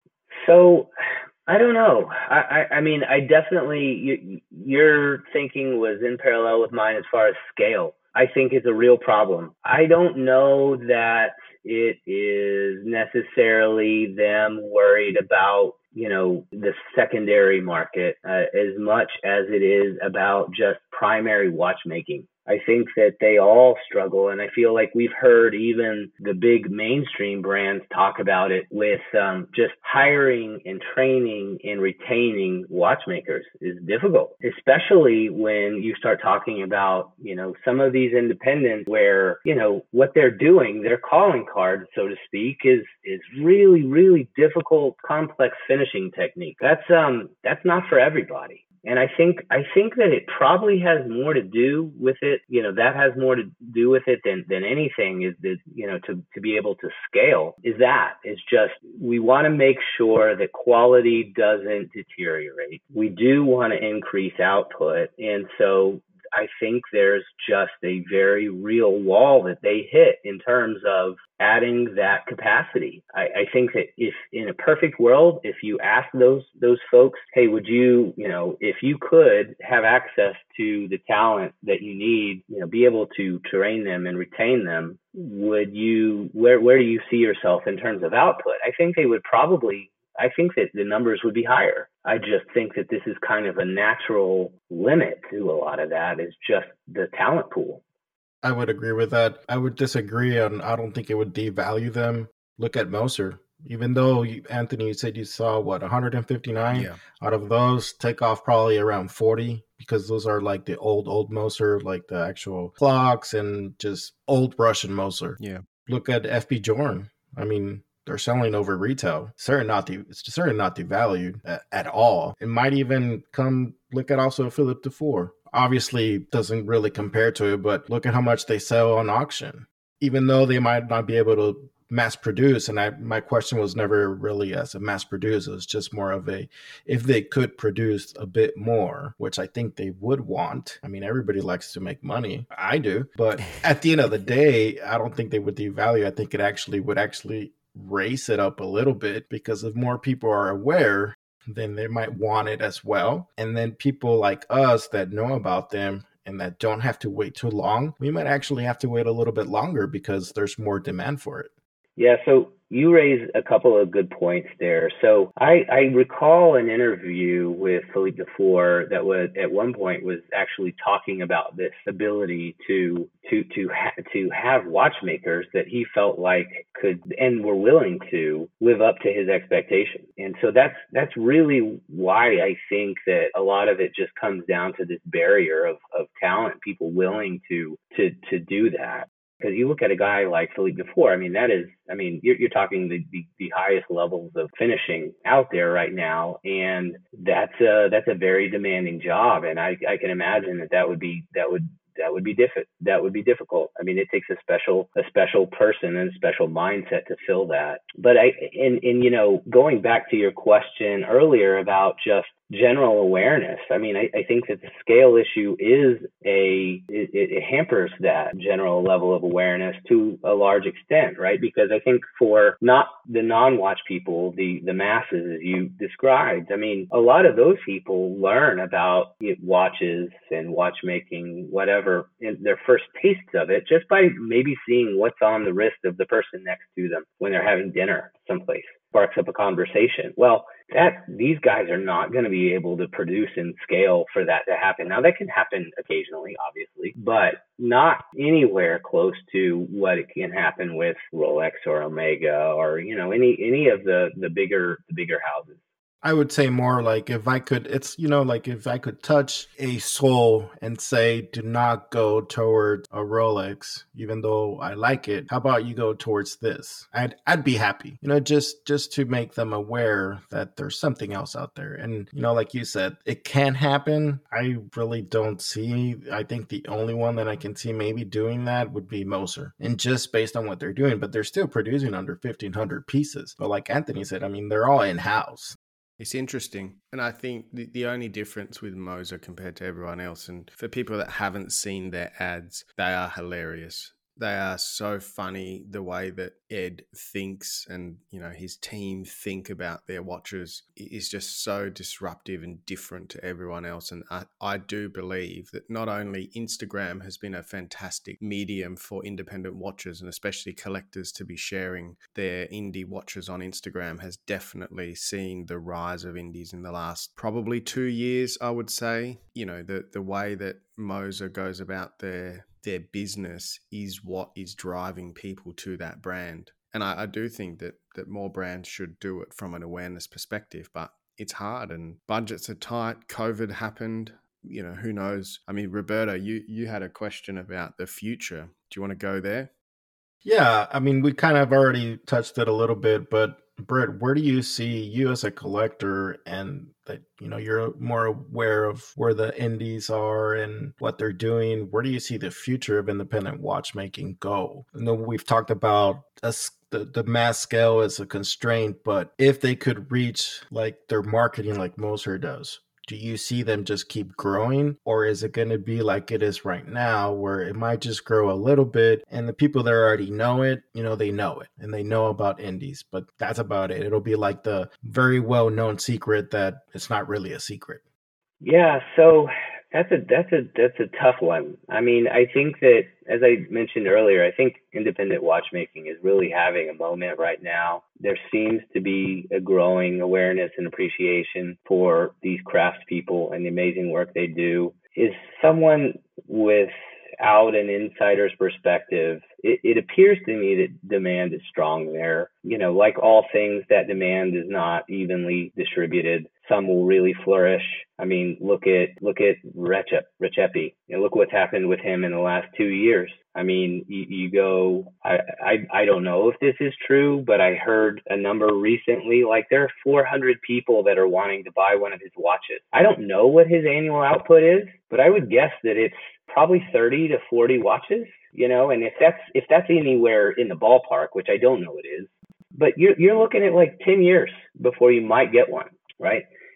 So I don't know. I, I, I mean, I definitely, you, your thinking was in parallel with mine as far as scale. I think it's a real problem. I don't know that it is necessarily them worried about, you know, the secondary market uh, as much as it is about just primary watchmaking. I think that they all struggle, and I feel like we've heard even the big mainstream brands talk about it with um, just hiring and training and retaining watchmakers is difficult, especially when you start talking about, you know, some of these independents where, you know, what they're doing, their calling card, so to speak, is is really, really difficult, complex finishing technique. That's um that's not for everybody. And I think I think that it probably has more to do with it. You know, that has more to do with it than than anything. Is that, you know, to to be able to scale is that it's just we want to make sure that quality doesn't deteriorate. We do want to increase output, and so I think there's just a very real wall that they hit in terms of adding that capacity. I, I think that if in a perfect world, if you ask those those folks, hey, would you, you know, if you could have access to the talent that you need, you know, be able to train them and retain them, would you, where where do you see yourself in terms of output? I think they would probably, I think that the numbers would be higher. I just think that this is kind of a natural limit to a lot of that, is just the talent pool. I would agree with that. I would disagree, and I don't think it would devalue them. Look at Moser. Even though, you, Anthony, you said you saw, what, one hundred fifty-nine? Yeah. Out of those, take off probably around forty, because those are like the old, old Moser, like the actual clocks and just old Russian Moser. Yeah. Look at F P Journe. I mean, they're selling over retail. Certainly not de- it's certainly not devalued at, at all. It might even come, look at also Philippe Dufour. Obviously doesn't really compare to it, but look at how much they sell on auction. Even though they might not be able to mass produce, and I, my question was never really as a mass producer, it's just more of a, if they could produce a bit more, which I think they would want. I mean, everybody likes to make money. I do. But at the end of the day, I don't think they would devalue. I think it actually would actually raise it up a little bit, because if more people are aware, then they might want it as well. And then people like us that know about them, and that don't have to wait too long, we might actually have to wait a little bit longer because there's more demand for it. Yeah, so you raise a couple of good points there. So I, I recall an interview with Philippe Dufour that was at one point was actually talking about this ability to to to ha- to have watchmakers that he felt like could and were willing to live up to his expectations. And so that's that's really why I think that a lot of it just comes down to this barrier of of talent, people willing to to to do that. Because you look at a guy like Philippe Dufour, I mean, that is, I mean, you're, you're talking the, the, the highest levels of finishing out there right now. And that's a, that's a very demanding job. And I, I can imagine that that would be, that would, that would be difficult. That would be difficult. I mean, it takes a special, a special person and a special mindset to fill that. But I, and, and, you know, going back to your question earlier about just general awareness. I mean, I, I think that the scale issue is a, it, it hampers that general level of awareness to a large extent, right? Because I think for not the non-watch people, the, the masses, as you described, I mean, a lot of those people learn about watches and watchmaking, whatever, in their first tastes of it, just by maybe seeing what's on the wrist of the person next to them when they're having dinner someplace. Sparks up a conversation. Well, that these guys are not going to be able to produce in scale for that to happen. Now, that can happen occasionally, obviously, but not anywhere close to what it can happen with Rolex or Omega or, you know, any any of the the bigger the bigger houses. I would say more like if I could, it's, you know, like if I could touch a soul and say, do not go towards a Rolex, even though I like it. How about you go towards this? I'd, I'd be happy, you know, just, just to make them aware that there's something else out there. And, you know, like you said, it can happen. I really don't see, I think the only one that I can see maybe doing that would be Moser, and just based on what they're doing, but they're still producing under fifteen hundred pieces. But like Anthony said, I mean, they're all in-house. It's interesting. And I think the, the only difference with Moser compared to everyone else, and for people that haven't seen their ads, they are hilarious. They are so funny, the way that Ed thinks and, you know, his team think about their watches is just so disruptive and different to everyone else. And I, I do believe that not only Instagram has been a fantastic medium for independent watches and especially collectors to be sharing their indie watches on Instagram, has definitely seen the rise of indies in the last probably two years, I would say. You know, the, the way that Moser goes about their their business is what is driving people to that brand. And I, I do think that that more brands should do it from an awareness perspective, but it's hard and budgets are tight. COVID happened. You know, who knows? I mean, Roberto, you, you had a question about the future. Do you want to go there? Yeah, I mean, we kind of already touched it a little bit, but Britt, where do you see you as a collector, and that, you know, you're more aware of where the indies are and what they're doing? Where do you see the future of independent watchmaking go? I know we've talked about us, the, the mass scale as a constraint, but if they could reach like their marketing like Moser does, do you see them just keep growing, or is it going to be like it is right now, where it might just grow a little bit and the people that already know it, you know, they know it and they know about indies, but that's about it. It'll be like the very well known secret that it's not really a secret. Yeah, so that's a that's a that's a tough one. I mean, I think that, as I mentioned earlier, I think independent watchmaking is really having a moment right now. There seems to be a growing awareness and appreciation for these craftspeople and the amazing work they do. Is someone without an insider's perspective, it, it appears to me that demand is strong there. You know, like all things, that demand is not evenly distributed. Some will really flourish. I mean, look at look at Recep, Recepi. You know, look what's happened with him in the last two years. I mean, you, you go. I, I I don't know if this is true, but I heard a number recently. Like, there are four hundred people that are wanting to buy one of his watches. I don't know what his annual output is, but I would guess that it's probably thirty to forty watches. You know, and if that's if that's anywhere in the ballpark, which I don't know it is, but you're you're looking at like ten years before you might get one, right?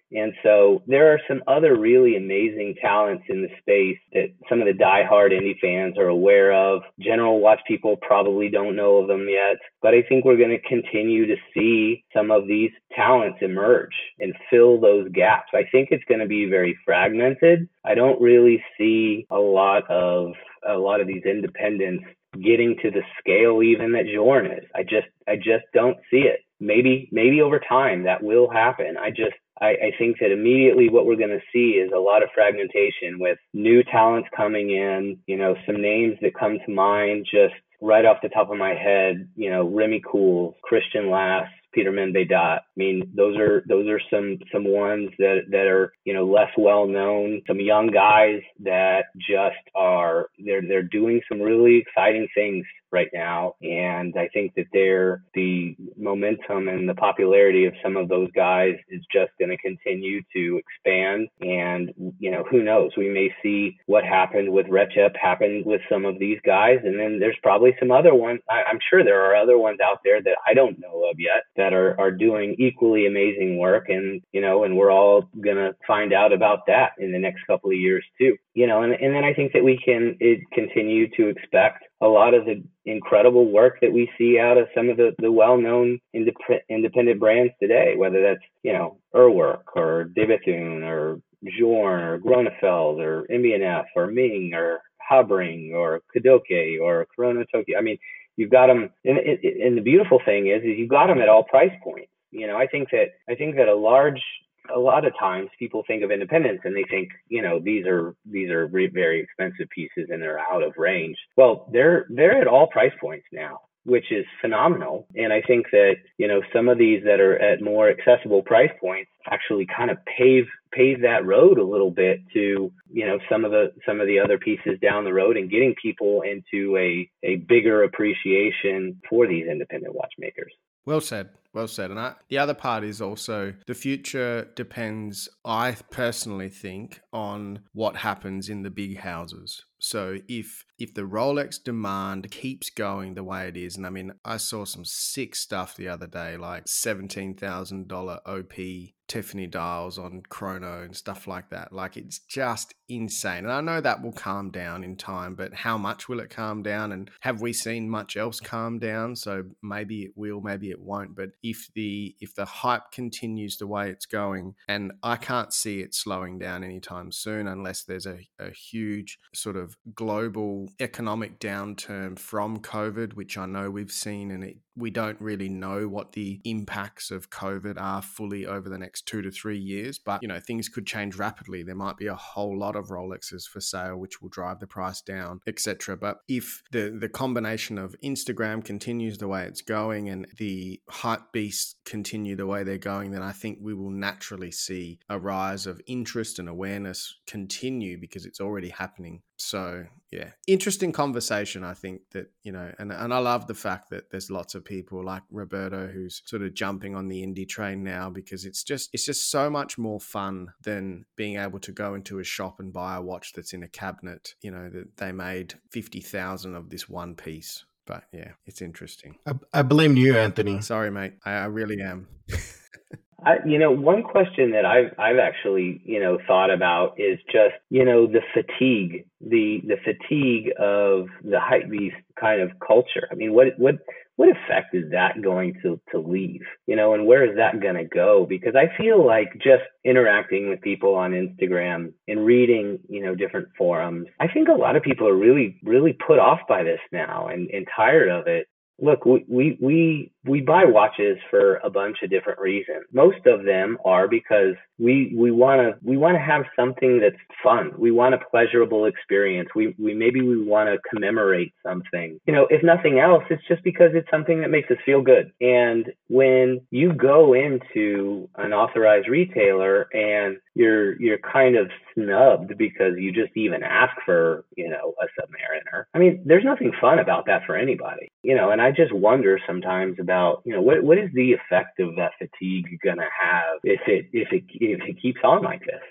And so there are some other really amazing talents in the space that some of the diehard indie fans are aware of. General watch people probably don't know of them yet, but I think we're going to continue to see some of these talents emerge and fill those gaps. I think it's going to be very fragmented. I don't really see a lot of a lot of these independents getting to the scale even that Journe is. I just I just don't see it. Maybe maybe over time that will happen. I just I, I think that immediately what we're going to see is a lot of fragmentation with new talents coming in. You know, some names that come to mind just right off the top of my head. You know, Remy Cool, Christian Lass, Peterman Bedat. I mean, those are those are some some ones that that are, you know, less well known. Some young guys that just are they're they're doing some really exciting things right now, and I think that they're the momentum and the popularity of some of those guys is just going to continue to expand. And you know, who knows? We may see what happened with Recep happen with some of these guys, and then there's probably some other ones. I, I'm sure there are other ones out there that I don't know of yet that are, are doing equally amazing work. And, you know, and we're all going to find out about that in the next couple of years too. You know, and, and then I think that we can it, continue to expect a lot of the incredible work that we see out of some of the, the well-known indep- independent brands today, whether that's, you know, Urwerk or De Bethune or Journe or Gronefeld or M B N F or Ming or Habring or Kadoke or Corona Tokyo. I mean, you've got them, and, and the beautiful thing is, is you've got them at all price points. You know, I think that I think that a large, a lot of times people think of independents and they think, you know, these are these are very expensive pieces and they're out of range. Well, they're they're at all price points now, which is phenomenal. And I think that, you know, some of these that are at more accessible price points actually kind of pave pave that road a little bit to, you know, some of the some of the other pieces down the road and getting people into a a bigger appreciation for these independent watchmakers. Well said. Well said. And I, the other part is also the future depends, I personally think, on what happens in the big houses. So if if the Rolex demand keeps going the way it is, and I mean, I saw some sick stuff the other day, like seventeen thousand dollars O P Tiffany dials on Chrono and stuff like that. Like, it's just insane. And I know that will calm down in time, but how much will it calm down? And have we seen much else calm down? So maybe it will, maybe it won't. But if the if the hype continues the way it's going, and I can't see it slowing down anytime soon unless there's a, a huge sort of global economic downturn from COVID, which I know we've seen, and it, we don't really know what the impacts of COVID are fully over the next two to three years. But, you know, things could change rapidly. There might be a whole lot of Rolexes for sale, which will drive the price down, et cetera. But if the, the combination of Instagram continues the way it's going and the hype beasts continue the way they're going, then I think we will naturally see a rise of interest and awareness continue, because it's already happening. So yeah, interesting conversation. I think that, you know, and, and I love the fact that there's lots of people like Roberto who's sort of jumping on the indie train now, because it's just, it's just so much more fun than being able to go into a shop and buy a watch that's in a cabinet, you know, that they made fifty thousand of this one piece. But yeah, it's interesting. I, I blame you, Anthony. Sorry, mate. I, I really am. I, you know, one question that I've I've actually, you know, thought about is just, you know, the fatigue, the the fatigue of the hypebeast kind of culture. I mean, what what what effect is that going to to leave? You know, and where is that going to go? Because I feel like just interacting with people on Instagram and reading, you know, different forums, I think a lot of people are really really put off by this now and, and tired of it. Look, we, we, we, we buy watches for a bunch of different reasons. Most of them are because we, we want to, we want to have something that's fun. We want a pleasurable experience. We, we, maybe we want to commemorate something. You know, if nothing else, it's just because it's something that makes us feel good. And when you go into an authorized retailer and you're, you're kind of snubbed because you just even ask for, you know, a Submariner. I mean, there's nothing fun about that for anybody, you know, and I just wonder sometimes about, you know, what what is the effect of that fatigue going to have if it if it if it keeps on like this?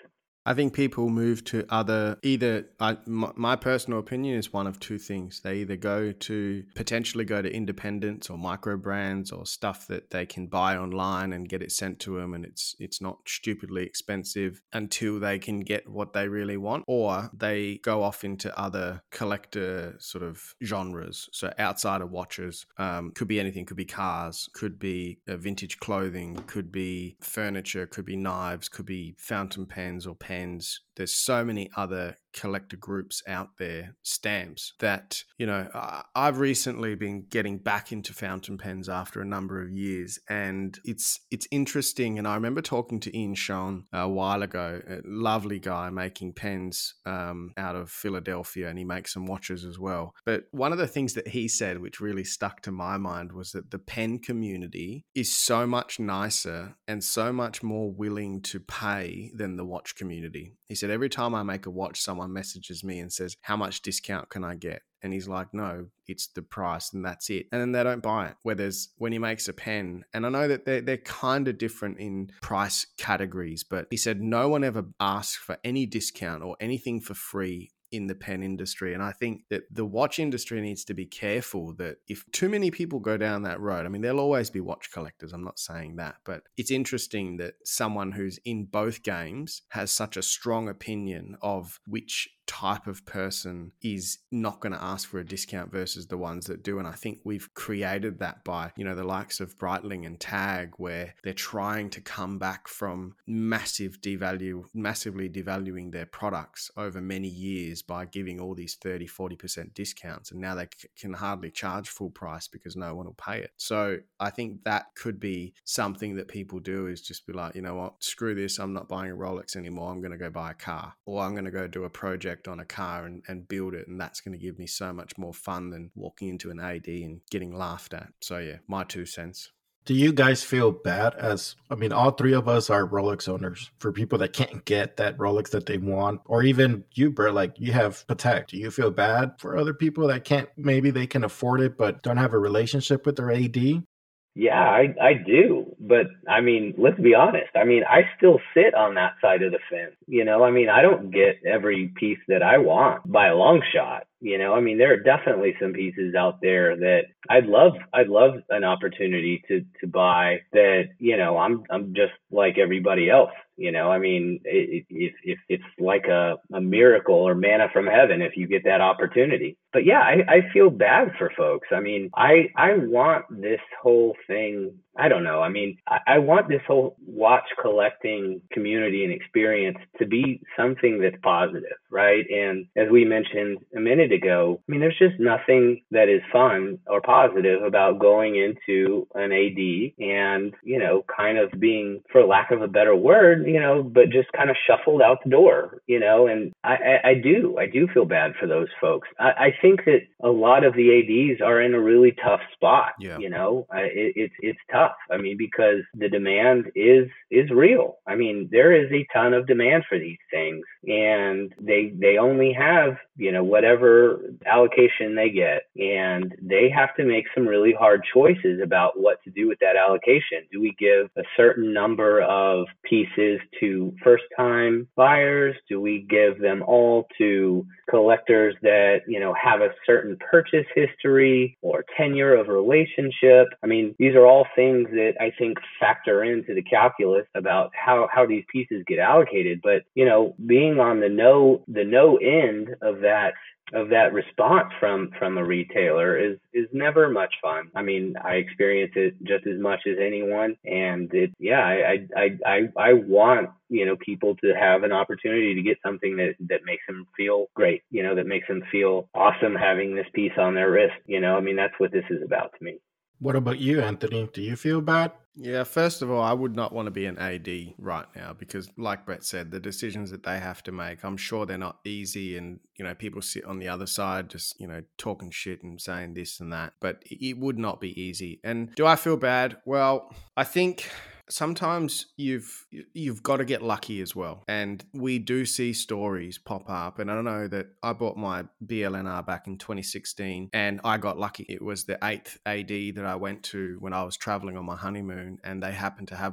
I think people move to other, either, I, my, my personal opinion is one of two things. They either go to, potentially go to independents or micro brands or stuff that they can buy online and get it sent to them, and it's it's not stupidly expensive until they can get what they really want, or they go off into other collector sort of genres. So outside of watches, um, could be anything, could be cars, could be uh, vintage clothing, could be furniture, could be knives, could be fountain pens or pens. There's so many other collector groups out there, stamps, that, you know, I- I've recently been getting back into fountain pens after a number of years, and it's it's interesting. And I remember talking to Ian Schoen a while ago, a lovely guy making pens um, out of Philadelphia, and he makes some watches as well. But one of the things that he said, which really stuck to my mind, was that the pen community is so much nicer and so much more willing to pay than the watch community. He said, every time I make a watch, someone messages me and says, how much discount can I get? And he's like, no, it's the price and that's it. And then they don't buy it. Whereas when he makes a pen, and I know that they're, they're kind of different in price categories, but he said no one ever asks for any discount or anything for free in the pen industry. And I think that the watch industry needs to be careful that if too many people go down that road, I mean, there'll always be watch collectors, I'm not saying that, but it's interesting that someone who's in both games has such a strong opinion of which type of person is not going to ask for a discount versus the ones that do. And I think we've created that by, you know, the likes of Breitling and Tag, where they're trying to come back from massive devalue, massively devaluing their products over many years by giving all these thirty, forty percent discounts. And now they c- can hardly charge full price because no one will pay it. So I think that could be something that people do, is just be like, you know what, screw this. I'm not buying a Rolex anymore. I'm going to go buy a car, or I'm going to go do a project on a car and, and build it, and that's going to give me so much more fun than walking into an A D and getting laughed at. So yeah, my two cents. Do you guys feel bad, as, I mean, all three of us are Rolex owners, for people that can't get that Rolex that they want, or even you, Bert, like you have Patek. Do you feel bad for other people that can't, maybe they can afford it, but don't have a relationship with their A D? Yeah, I, I do. But I mean, let's be honest. I mean, I still sit on that side of the fence. You know, I mean, I don't get every piece that I want by a long shot. You know, I mean, there are definitely some pieces out there that I'd love, I'd love an opportunity to, to buy that, you know, I'm, I'm just like everybody else. You know, I mean, it, it, it, it's like a, a miracle or manna from heaven if you get that opportunity. But yeah, I, I feel bad for folks. I mean, I, I want this whole thing. I don't know. I mean, I, I want this whole watch collecting community and experience to be something that's positive, right? And as we mentioned a minute ago, I mean, there's just nothing that is fun or positive about going into an A D and, you know, kind of being, for lack of a better word, you know, but just kind of shuffled out the door, you know, and I, I, I do, I do feel bad for those folks. I, I think that a lot of the A Ds are in a really tough spot, Yeah. you know, I, it, it's, it's tough. I mean, because the demand is, is real. I mean, there is a ton of demand for these things, and they, they only have, you know, whatever allocation they get, and they have to make some really hard choices about what to do with that allocation. Do we give a certain number of pieces to first-time buyers? Do we give them all to collectors that, you know, have a certain purchase history or tenure of relationship? I mean, these are all things that I think factor into the calculus about how, how these pieces get allocated. But, you know, being on the no, the no end of that of that response from from a retailer is is never much fun. I mean, I experience it just as much as anyone, and it yeah, I I I I want, you know, people to have an opportunity to get something that that makes them feel great, you know, that makes them feel awesome having this piece on their wrist. You know, I mean, that's what this is about to me. What about you, Anthony? Do you feel bad? Yeah, first of all, I would not want to be an A D right now because, like Brett said, the decisions that they have to make, I'm sure they're not easy. And, you know, people sit on the other side just, you know, talking shit and saying this and that. But it would not be easy. And do I feel bad? Well, I think sometimes you've you've got to get lucky as well. And we do see stories pop up. And I don't know that I bought my B L N R back in twenty sixteen and I got lucky. It was the eighth A D that I went to when I was traveling on my honeymoon, and they happened to have one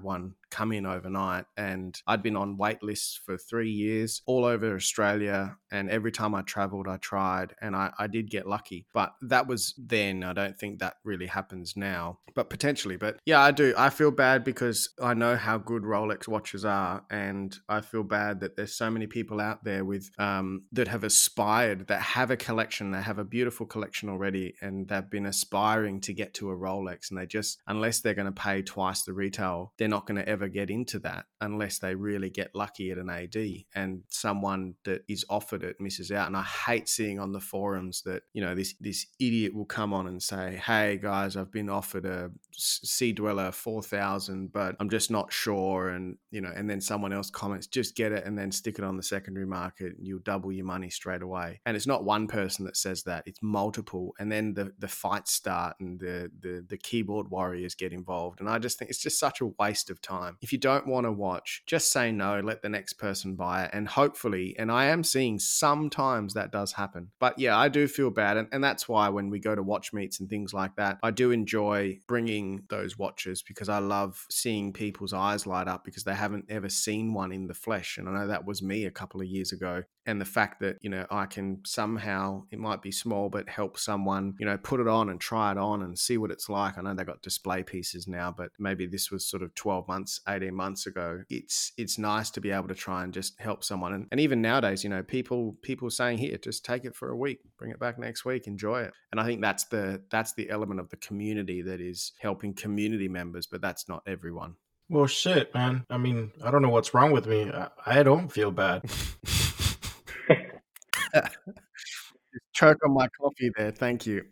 come in overnight. And I'd been on wait lists for three years all over Australia. And every time I traveled, I tried, and I, I did get lucky. But that was then. I don't think that really happens now, but potentially. But yeah, I do. I feel bad because I know how good Rolex watches are. And I feel bad that there's so many people out there with um, that have aspired, that have a collection, they have a beautiful collection already, and they've been aspiring to get to a Rolex. And they just, unless they're going to pay twice the retail, they're not going to ever get into that unless they really get lucky at an A D, and someone that is offered it misses out. And I hate seeing on the forums that, you know, this this idiot will come on and say, hey guys, I've been offered a Sea Dweller four thousand, but I'm just not sure. And, you know, and then someone else comments, just get it and then stick it on the secondary market and you'll double your money straight away. And it's not one person that says that, it's multiple. And then the the fights start and the the the keyboard warriors get involved. And I just think it's just such a waste of time. If you don't want to watch, just say no, let the next person buy it. And hopefully, and I am seeing sometimes that does happen. But yeah, I do feel bad. And, and that's why when we go to watch meets and things like that, I do enjoy bringing those watches because I love seeing people's eyes light up because they haven't ever seen one in the flesh. And I know that was me a couple of years ago. And the fact that, you know, I can somehow, it might be small, but help someone, you know, put it on and try it on and see what it's like. I know they got display pieces now, but maybe this was sort of twelve months, eighteen months ago. It's it's nice to be able to try and just help someone. And, and even nowadays, you know, people people saying, here, just take it for a week, bring it back next week, enjoy it. And I think that's the that's the element of the community that is helping community members, but that's not everyone. Well, shit, man. I mean, I don't know what's wrong with me. I, I don't feel bad. Choke on my coffee there. Thank you.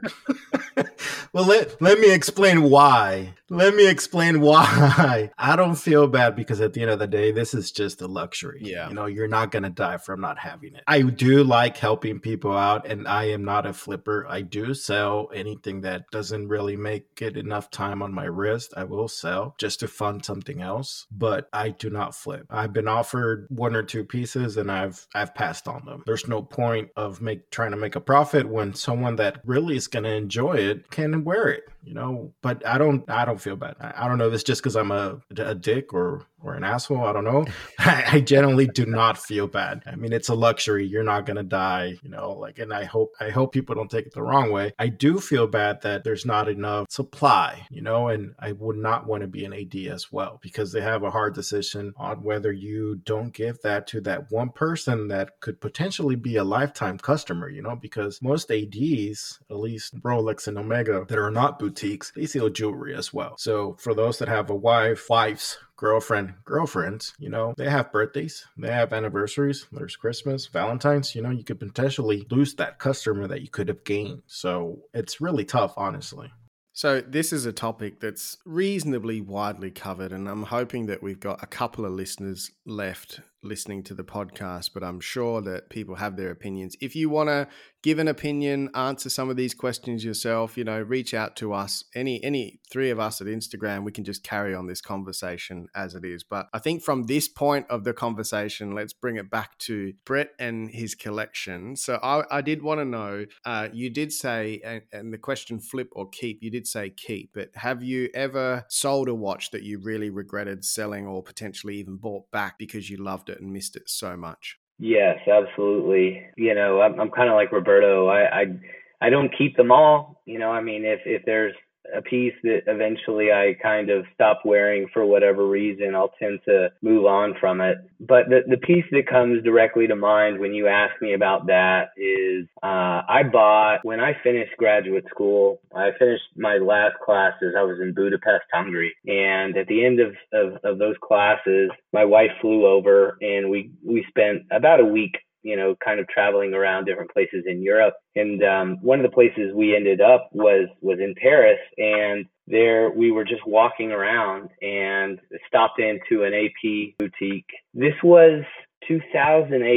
Well, let, let me explain why. Let me explain why. I don't feel bad because at the end of the day, this is just a luxury. Yeah. You know, you're not going to die from not having it. I do like helping people out, and I am not a flipper. I do sell anything that doesn't really make it enough time on my wrist. I will sell just to fund something else, but I do not flip. I've been offered one or two pieces and I've I've passed on them. There's no point of make trying to make a profit when someone that really is going to enjoy it can wear it, you know. But I don't I don't feel bad. I, I don't know if it's just because I'm a, a dick or or an asshole. I don't know. I, I generally do not feel bad. I mean, it's a luxury. You're not going to die, you know, like, and I hope I hope people don't take it the wrong way. I do feel bad that there's not enough supply, you know, and I would not want to be an A D as well because they have a hard decision on whether you don't give that to that one person that could potentially be a lifetime customer, you know, because most A Ds, at least Rolex and Omega, that are not boutiques, they sell jewelry as well. So for those that have a wife, wives, girlfriend, girlfriends, you know, they have birthdays, they have anniversaries, there's Christmas, Valentine's, you know, you could potentially lose that customer that you could have gained. So it's really tough, honestly. So this is a topic that's reasonably widely covered, and I'm hoping that we've got a couple of listeners left listening to the podcast, but I'm sure that people have their opinions. If you want to give an opinion, answer some of these questions yourself, you know, reach out to us. Any any three of us at Instagram, we can just carry on this conversation as it is. But I think from this point of the conversation, let's bring it back to Brett and his collection. So I, I did want to know, uh, you did say, and, and the question flip or keep, you did say keep, but have you ever sold a watch that you really regretted selling or potentially even bought back because you loved it and missed it so much? Yes, absolutely. You know, I'm I'm kind of like Roberto. I, I I don't keep them all. You know, I mean, if if there's a piece that eventually I kind of stop wearing for whatever reason, I'll tend to move on from it. But the the piece that comes directly to mind when you ask me about that is uh, I bought, when I finished graduate school, I finished my last classes. I was in Budapest, Hungary. And at the end of, of, of those classes, my wife flew over and we, we spent about a week, you know, kind of traveling around different places in Europe. And um, one of the places we ended up was was in Paris. And there we were just walking around and stopped into an A P boutique. This was two thousand eight.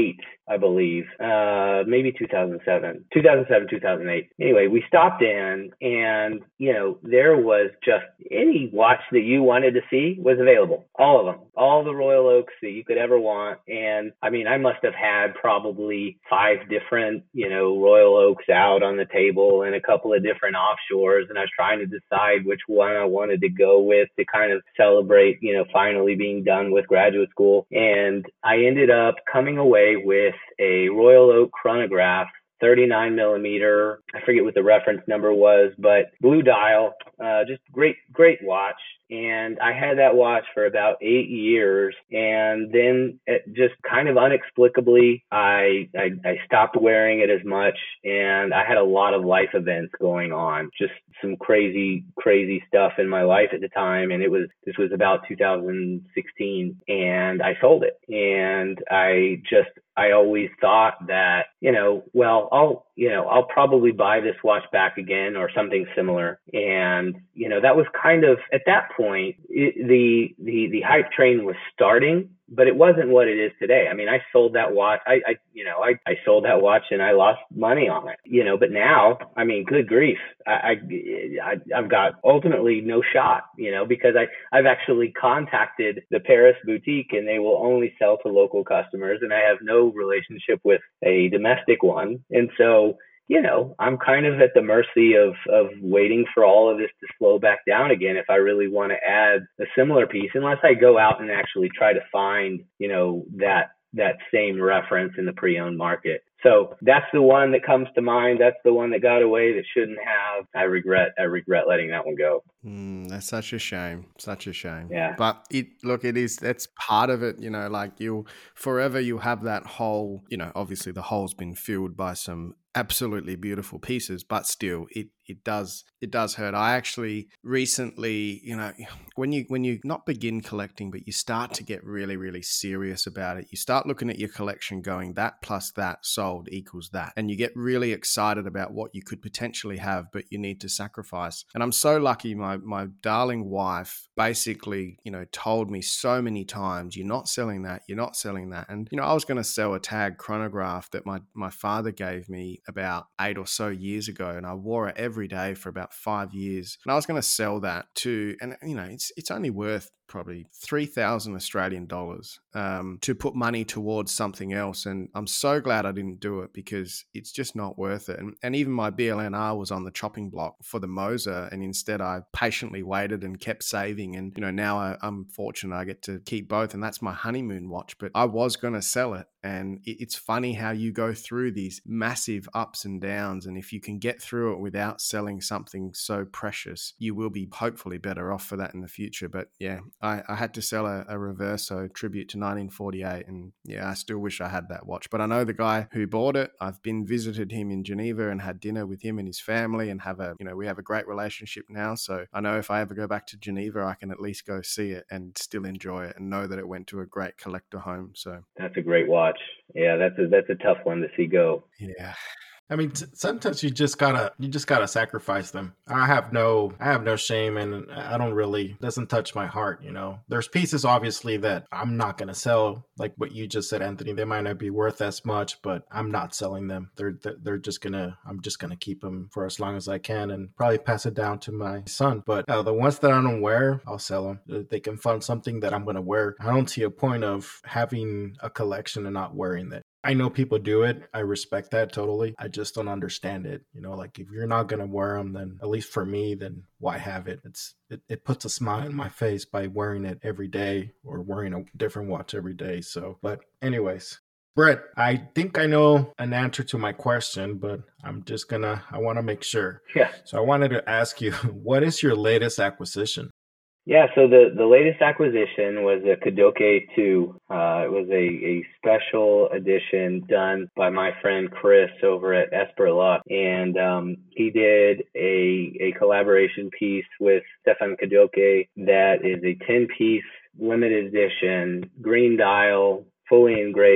I believe, uh, maybe two thousand seven, two thousand seven, two thousand eight. Anyway, we stopped in, and you know, there was just any watch that you wanted to see was available. All of them, all the Royal Oaks that you could ever want. And I mean, I must have had probably five different, you know, Royal Oaks out on the table and a couple of different offshores. And I was trying to decide which one I wanted to go with to kind of celebrate, you know, finally being done with graduate school. And I ended up coming away with a Royal Oak chronograph, thirty-nine millimeter. I forget what the reference number was, but blue dial, uh, just great, great watch. And I had that watch for about eight years. And then it just kind of inexplicably, I, I, I stopped wearing it as much. And I had a lot of life events going on, just some crazy, crazy stuff in my life at the time. And it was, this was about two thousand sixteen, and I sold it. And I just, I always thought that, you know, well, I'll, you know, I'll probably buy this watch back again or something similar. And, you know, that was kind of, at that point, it, the, the, the hype train was starting, but it wasn't what it is today. I mean, I sold that watch. I, I you know, I, I sold that watch and I lost money on it, you know, but now, I mean, good grief. I, I, I've got ultimately no shot, you know, because I, I've actually contacted the Paris boutique and they will only sell to local customers. And I have no relationship with a domestic one. And so, you know, I'm kind of at the mercy of, of waiting for all of this to slow back down again if I really want to add a similar piece, unless I go out and actually try to find, you know, that that same reference in the pre-owned market. So that's the one that comes to mind. That's the one that got away that shouldn't have. I regret, I regret letting that one go. Mm, that's such a shame. Such a shame. Yeah. But it, look, it is, that's part of it, you know, like you forever, you have that hole, you know, obviously the hole's been filled by some absolutely beautiful pieces, but still it, it does, it does hurt. I actually recently, you know, when you, when you not begin collecting, but you start to get really, really serious about it, you start looking at your collection going that plus that sold equals that. And you get really excited about what you could potentially have, but you need to sacrifice. And I'm so lucky. My, my darling wife basically, you know, told me so many times, you're not selling that, you're not selling that. And, you know, I was going to sell a tag chronograph that my, my father gave me about eight or so years ago. And I wore it every day for about five years. And I was going to sell that to, and you know, it's, it's only worth probably three thousand Australian dollars um, to put money towards something else. And I'm so glad I didn't do it because it's just not worth it. And, and even my B L N R was on the chopping block for the Moser. And instead I patiently waited and kept saving. And, you know, now I, I'm fortunate I get to keep both, and that's my honeymoon watch, but I was going to sell it. And it, it's funny how you go through these massive ups and downs. And if you can get through it without selling something so precious, you will be hopefully better off for that in the future. But yeah, I, I had to sell a, a Reverso tribute to nineteen forty-eight, and yeah, I still wish I had that watch. But I know the guy who bought it. I've been visited him in Geneva and had dinner with him and his family, and have a, you know, we have a great relationship now. So I know if I ever go back to Geneva, I can at least go see it and still enjoy it and know that it went to a great collector home. So that's a great watch. Yeah, that's a that's a tough one to see go. Yeah. I mean, t- sometimes you just gotta, you just gotta sacrifice them. I have no, I have no shame, and I don't really, it doesn't touch my heart. You know, there's pieces obviously that I'm not gonna sell, like what you just said, Anthony. They might not be worth as much, but I'm not selling them. They're, they're just gonna, I'm just gonna keep them for as long as I can, and probably pass it down to my son. But uh, the ones that I don't wear, I'll sell them. They can fund something that I'm gonna wear. I don't see a point of having a collection and not wearing that. I know people do it. I respect that totally. I just don't understand it. You know, like if you're not going to wear them, then at least for me, then why have it? It's it, it puts a smile on my face by wearing it every day or wearing a different watch every day. So, but anyways, Brett, I think I know an answer to my question, but I'm just gonna, I want to make sure. Yeah. So I wanted to ask you, what is your latest acquisition? Yeah, so the, the latest acquisition was a Kadoke two. Uh, it was a, a special edition done by my friend Chris over at Esper Luck. And um, he did a, a collaboration piece with Stefan Kadoke that is a ten-piece limited edition, green dial, fully engraved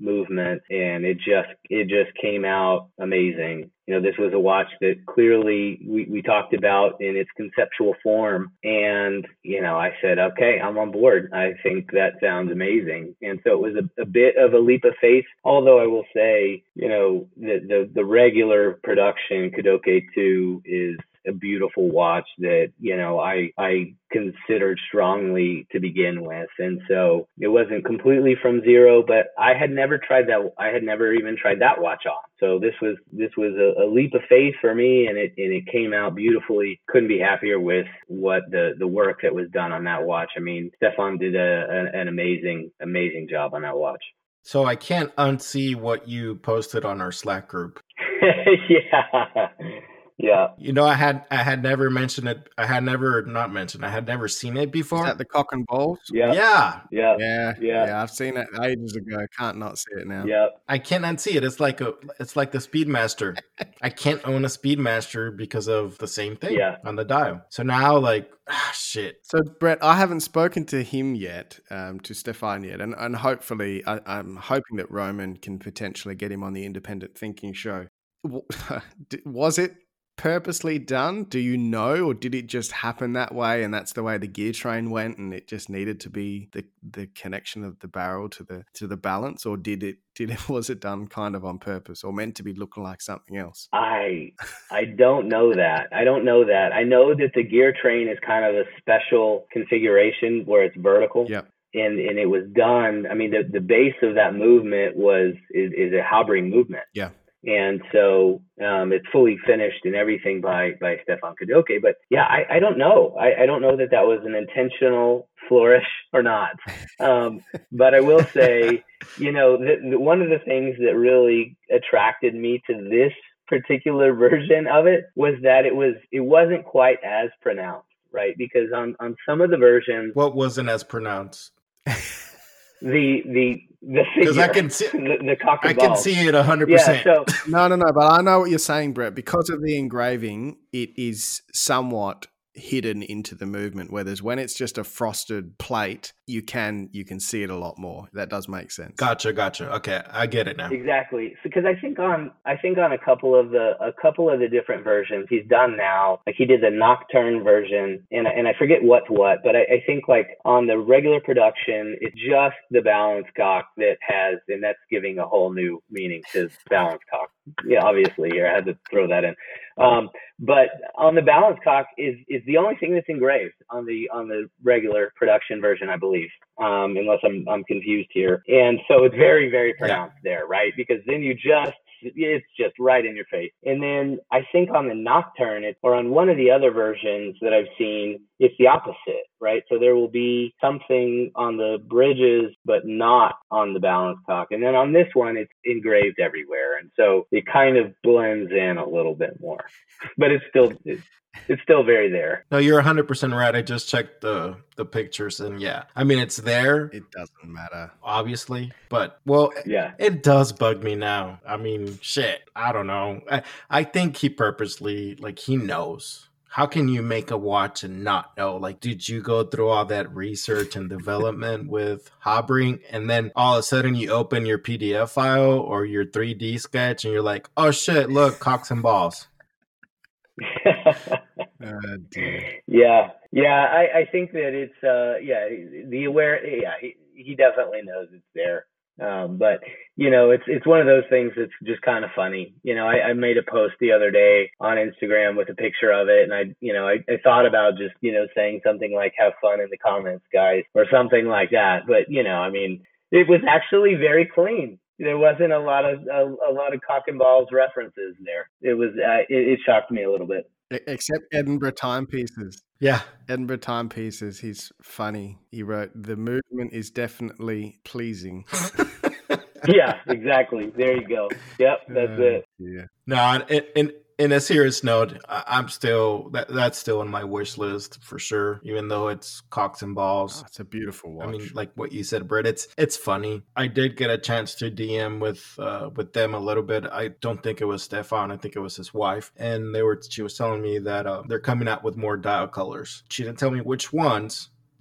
movement, and it just it just came out amazing. You know, this was a watch that clearly we, we talked about in its conceptual form. And, you know, I said, okay, I'm on board. I think that sounds amazing. And so it was a, a bit of a leap of faith, although I will say, you know, the, the, the regular production Kadoke two is a beautiful watch that, you know, I, I considered strongly to begin with. And so it wasn't completely from zero, but I had never tried that. I had never even tried that watch on. So this was, this was a, a leap of faith for me, and it, and it came out beautifully. Couldn't be happier with what the, the work that was done on that watch. I mean, Stefan did a, a, an amazing, amazing job on that watch. So I can't unsee what you posted on our Slack group. Yeah. Yeah. You know, I had I had never mentioned it. I had never not mentioned. I had never seen it before. Is that the cock and balls? Yeah. Yeah. Yeah. Yeah. Yeah. Yeah. I've seen it ages ago. Can't not see it now. Yeah. I can't unsee it. It's like a it's like the Speedmaster. I can't own a Speedmaster because of the same thing Yeah. on the dial. So now, like, ah, shit. So, Brett, I haven't spoken to him yet, um, to Stefan yet, and, and hopefully, I, I'm hoping that Roman can potentially get him on the Independent Thinking show. Was it purposely done? Do you know, or did it just happen that way, and that's the way the gear train went, and it just needed to be the the connection of the barrel to the to the balance, or did it did it was it done kind of on purpose, or meant to be looking like something else? I I don't know that. I don't know that. I know that the gear train is kind of a special configuration where it's vertical. Yeah. And and it was done. I mean, the, the base of that movement was is, is a Habring movement. Yeah. And so um, it's fully finished and everything by by Stefan Kadoke. But yeah, I, I don't know. I, I don't know that that was an intentional flourish or not. Um, but I will say, you know, the, the, one of the things that really attracted me to this particular version of it was that it was it wasn't quite as pronounced, right? Because on, on some of the versions, What wasn't as pronounced? the the the Because figure, I can see, the, the cock and I can ball. see it a hundred Yeah, percent. so No, no, no. But I know what you're saying, Brett. Because of the engraving, it is somewhat hidden into the movement. Whereas when it's just a frosted plate, you can you can see it a lot more. That does make sense. Gotcha, gotcha. Okay, I get it now. exactly, because I think on I think on a couple of the a couple of the different versions he's done now, like he did the nocturne version, and and I forget what's what, but I, I think like on the regular production, it's just the balance cock that has, and that's giving a whole new meaning to balance cock. Yeah, obviously here I had to throw that in. Um, but on the balance cock is is the only thing that's engraved on the on the regular production version, I believe, um, unless I'm I'm confused here. And so it's very very pronounced yeah. there, right? Because then you just it's just right in your face. And then I think on the nocturne, it, or on one of the other versions that I've seen, it's the opposite, right? So there will be something on the bridges, but not on the balance cock. And then on this one, it's engraved everywhere. And so it kind of blends in a little bit more, but it's still, it's, it's still very there. No, you're one hundred percent right. I just checked the the pictures, and yeah, I mean, it's there. It doesn't matter, obviously, but well, yeah, it does bug me now. I mean, shit, I don't know. I, I think he purposely, like, he knows. How can you make a watch and not know? Like, did you go through all that research and development with Habring, and then all of a sudden you open your P D F file or your three D sketch and you're like, oh shit, look, cocks and balls. Oh, dear. Yeah, yeah. I, I think that it's uh, yeah, the aware. Yeah, he, he definitely knows it's there. Um, but you know, it's it's one of those things that's just kind of funny. You know, I, I made a post the other day on Instagram with a picture of it, and I, you know, I, I thought about just you know saying something like "Have fun in the comments, guys," or something like that. But you know, I mean, it was actually very clean. There wasn't a lot of a, a lot of cock and balls references there. It was uh, it, it shocked me a little bit. Except Edinburgh Timepieces. Yeah. Edinburgh Timepieces. He's funny. He wrote, the movement is definitely pleasing. Yeah, exactly. There you go. Yep, that's uh, it. Yeah. No, in, in, in a serious note, I'm still, that, that's still on my wish list for sure, even though it's cocks and balls. Oh, it's a beautiful watch. I mean, like what you said, Brett, it's it's funny. I did get a chance to D M with uh, with them a little bit. I don't think it was Stefan. I think it was his wife. And they were she was telling me that uh, they're coming out with more dial colors. She didn't tell me which ones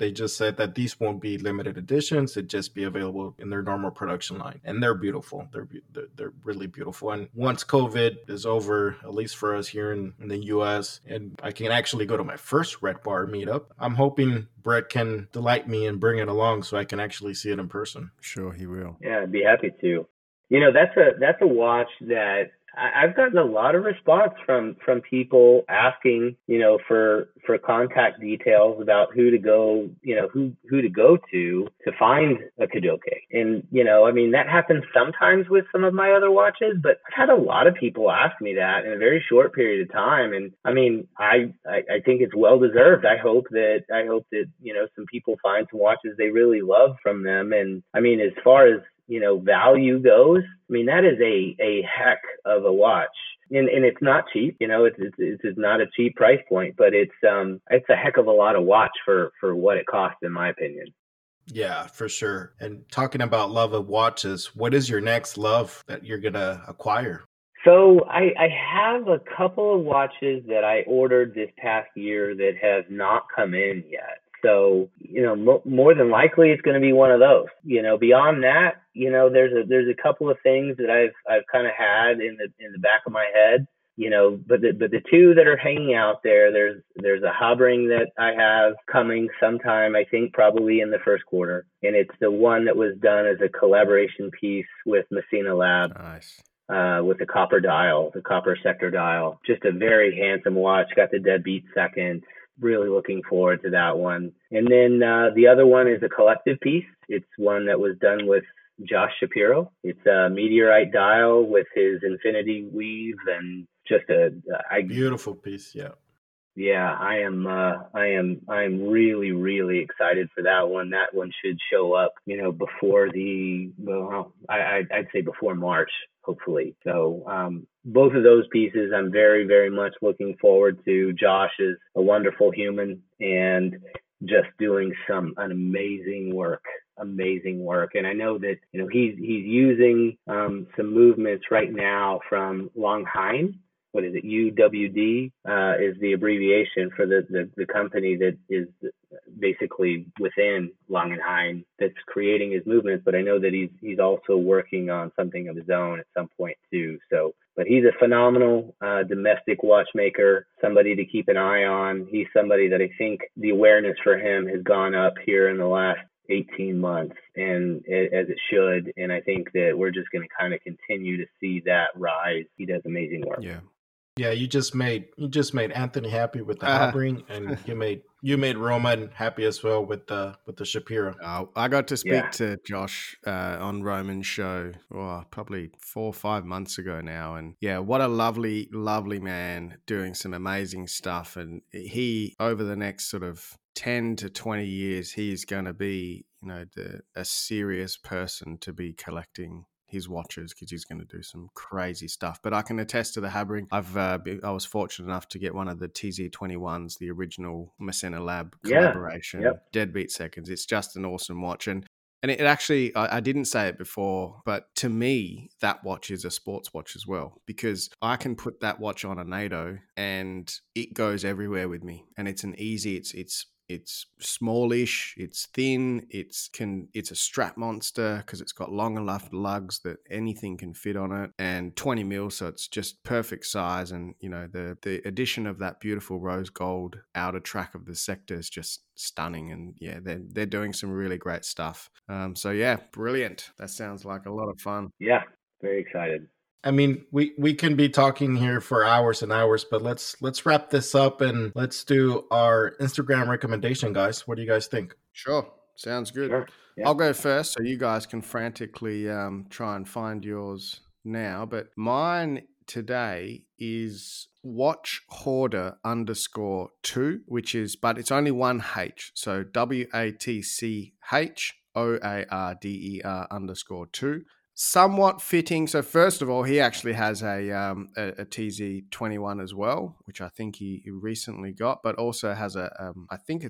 They just said that these won't be limited editions. It just be available in their normal production line. And they're beautiful. They're, they're, they're really beautiful. And once COVID is over, at least for us here in, in the U S, and I can actually go to my first Red Bar meetup, I'm hoping Brett can delight me and bring it along so I can actually see it in person. Sure, he will. Yeah, I'd be happy to. You know, that's a that's a watch that I- I've gotten a lot of response from from people asking, you know, for for contact details about who to go, you know, who who to go to to find a Kadoke. And you know, I mean, that happens sometimes with some of my other watches, but I've had a lot of people ask me that in a very short period of time. And I mean, I I, I think it's well deserved. I hope that I hope that you know some people find some watches they really love from them. And I mean, as far as you know, value goes, I mean, that is a, a heck of a watch. And, and it's not cheap, you know, it's, it's, it's not a cheap price point, but it's, um, it's a heck of a lot of watch for, for what it costs, in my opinion. Yeah, for sure. And talking about love of watches, what is your next love that you're going to acquire? So I, I have a couple of watches that I ordered this past year that have not come in yet. So, you know, mo- more than likely it's going to be one of those. You know, beyond that, you know, there's a there's a couple of things that I've I've kind of had in the in the back of my head. You know, but the but the two that are hanging out there, there's there's a Habring that I have coming sometime, I think probably in the first quarter, and it's the one that was done as a collaboration piece with Messina Lab. Nice. Uh, with the copper dial, the copper sector dial. Just a very handsome watch. Got the deadbeat second. Really looking forward to that one. And then uh, the other one is a collective piece. It's one that was done with Josh Shapiro. It's a meteorite dial with his infinity weave and just a I, beautiful piece. Yeah. Yeah, I am. Uh, I am. I am really, really excited for that one. That one should show up, you know, before the. Well, I, I'd say before March, hopefully. So um, both of those pieces, I'm very, very much looking forward to. Josh is a wonderful human and just doing some an amazing work. Amazing work, and I know that you know he's he's using um, some movements right now from Longhine. What is it? U W D uh, is the abbreviation for the, the, the company that is basically within Langenhain that's creating his movements. But I know that he's he's also working on something of his own at some point too. So, but he's a phenomenal uh, domestic watchmaker, somebody to keep an eye on. He's somebody that I think the awareness for him has gone up here in the last eighteen months, and it, as it should. And I think that we're just going to kind of continue to see that rise. He does amazing work. Yeah. Yeah, you just made you just made Anthony happy with the Uh, Habring, and you made you made Roman happy as well with the with the Shapiro. Uh, I got to speak Yeah. to Josh uh, on Roman's show, oh, probably four or five months ago now, and yeah, what a lovely, lovely man doing some amazing stuff. And he, over the next sort of ten to twenty years, he's going to be, you know, the, a serious person to be collecting his watches, because he's going to do some crazy stuff. But I can attest to the Habring. I've uh, been, I was fortunate enough to get one of the T Z twenty-ones, the original Messina Lab Yeah, collaboration, yep. Deadbeat Seconds. It's just an awesome watch. And and it actually, I, I didn't say it before, but to me, that watch is a sports watch as well, because I can put that watch on a NATO and it goes everywhere with me. And it's an easy, it's it's It's smallish, it's thin, it's can it's a strap monster because it's got long enough lugs that anything can fit on it, and twenty mil, so it's just perfect size. And you know, the the addition of that beautiful rose gold outer track of the sector is just stunning. And yeah, they're they're doing some really great stuff. Um, so yeah, brilliant. That sounds like a lot of fun. Yeah, very excited. I mean, we, we can be talking here for hours and hours, but let's let's wrap this up and let's do our Instagram recommendation, guys. What do you guys think? Sure, sounds good. Sure. Yeah. I'll go first, so you guys can frantically um, try and find yours now. But mine today is Watch Hoarder underscore two, which is, but it's only one H. So W A T C H O A R D E R underscore two. Somewhat fitting. So first of all, he actually has a um, a, a T Z twenty-one as well, which I think he, he recently got, but also has a um, I think it's a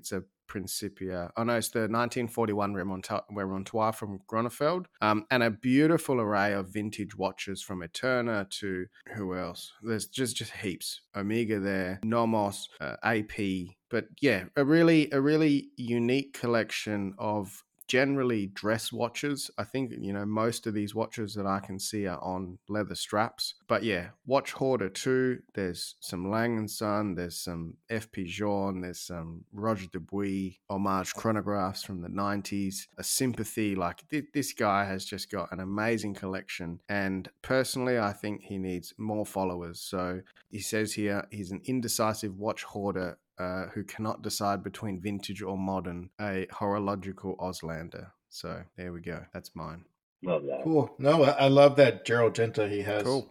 Principia. Oh no, it's the nineteen forty-one Remonta- Remontoir from Gronefeld, um, and a beautiful array of vintage watches from Eterna to who else? There's just just heaps. Omega there, Nomos, uh, A P, but yeah, a really a really unique collection of generally dress watches. I think, you know, most of these watches that I can see are on leather straps. But yeah, Watch Hoarder too. There's some Lang and Son, there's some F P Journe, there's some Roger Dubuis homage chronographs from the nineties, a Sympathy. Like th- this guy has just got an amazing collection. And personally, I think he needs more followers. So he says here he's an indecisive watch hoarder Uh, who cannot decide between vintage or modern, a horological Auslander. So there we go. That's mine. Love that. Cool. No, I, I love that Gerald Genta he has. Cool.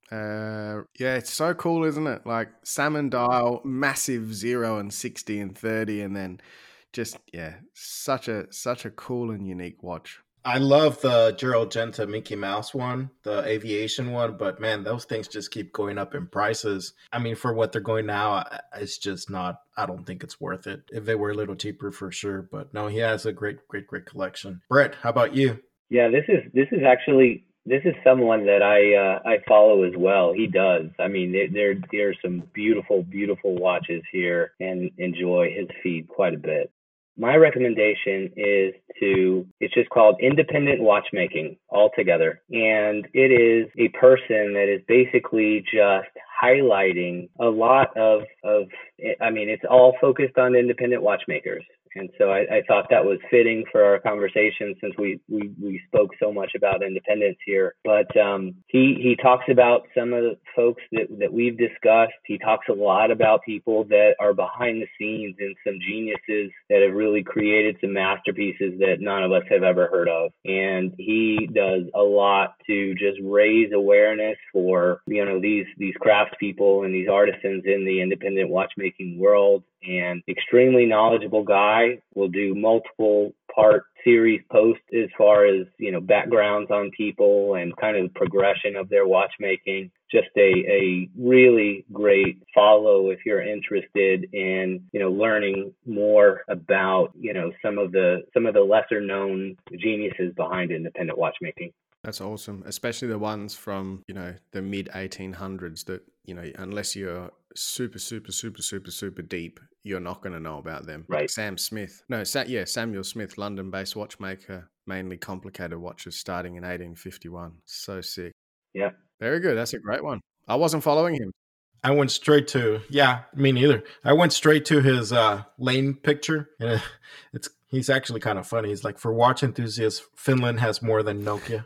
Uh, yeah, it's so cool, isn't it? Like salmon dial, massive zero and sixty and thirty, and then just yeah, such a such a cool and unique watch. I love the Gerald Genta Mickey Mouse one, the aviation one, but man, those things just keep going up in prices. I mean, for what they're going now, it's just not, I don't think it's worth it. If they were a little cheaper for sure, but no, he has a great, great, great collection. Brett, how about you? Yeah, this is this is actually this is someone that I uh, I follow as well. He does. I mean, there there there are some beautiful, beautiful watches here, and enjoy his feed quite a bit. My recommendation is to, it's just called Independent Watchmaking altogether. And it is a person that is basically just highlighting a lot of, of, I mean, it's all focused on independent watchmakers. And so I, I thought that was fitting for our conversation since we, we, we spoke so much about independence here. But um, he, he talks about some of the folks that, that we've discussed. He talks a lot about people that are behind the scenes and some geniuses that have really created some masterpieces that none of us have ever heard of. And he does a lot to just raise awareness for, you know, these, these craftspeople and these artisans in the independent watchmaking world. And extremely knowledgeable guy, will do multiple part series posts as far as, you know, backgrounds on people and kind of the progression of their watchmaking. Just a, a really great follow if you're interested in, you know, learning more about, you know, some of the some of the lesser known geniuses behind independent watchmaking. That's awesome, especially the ones from, you know, the mid eighteen hundreds that, you know, unless you're super, super, super, super, super deep, you're not going to know about them. Right. Like Sam Smith. No, Sa- yeah, Samuel Smith, London-based watchmaker, mainly complicated watches starting in eighteen fifty-one. So sick. Yeah. Very good. That's a great one. I wasn't following him. I went straight to, yeah, me neither. I went straight to his uh, Lane picture. And it's he's actually kind of funny. He's like, for watch enthusiasts, Finland has more than Nokia.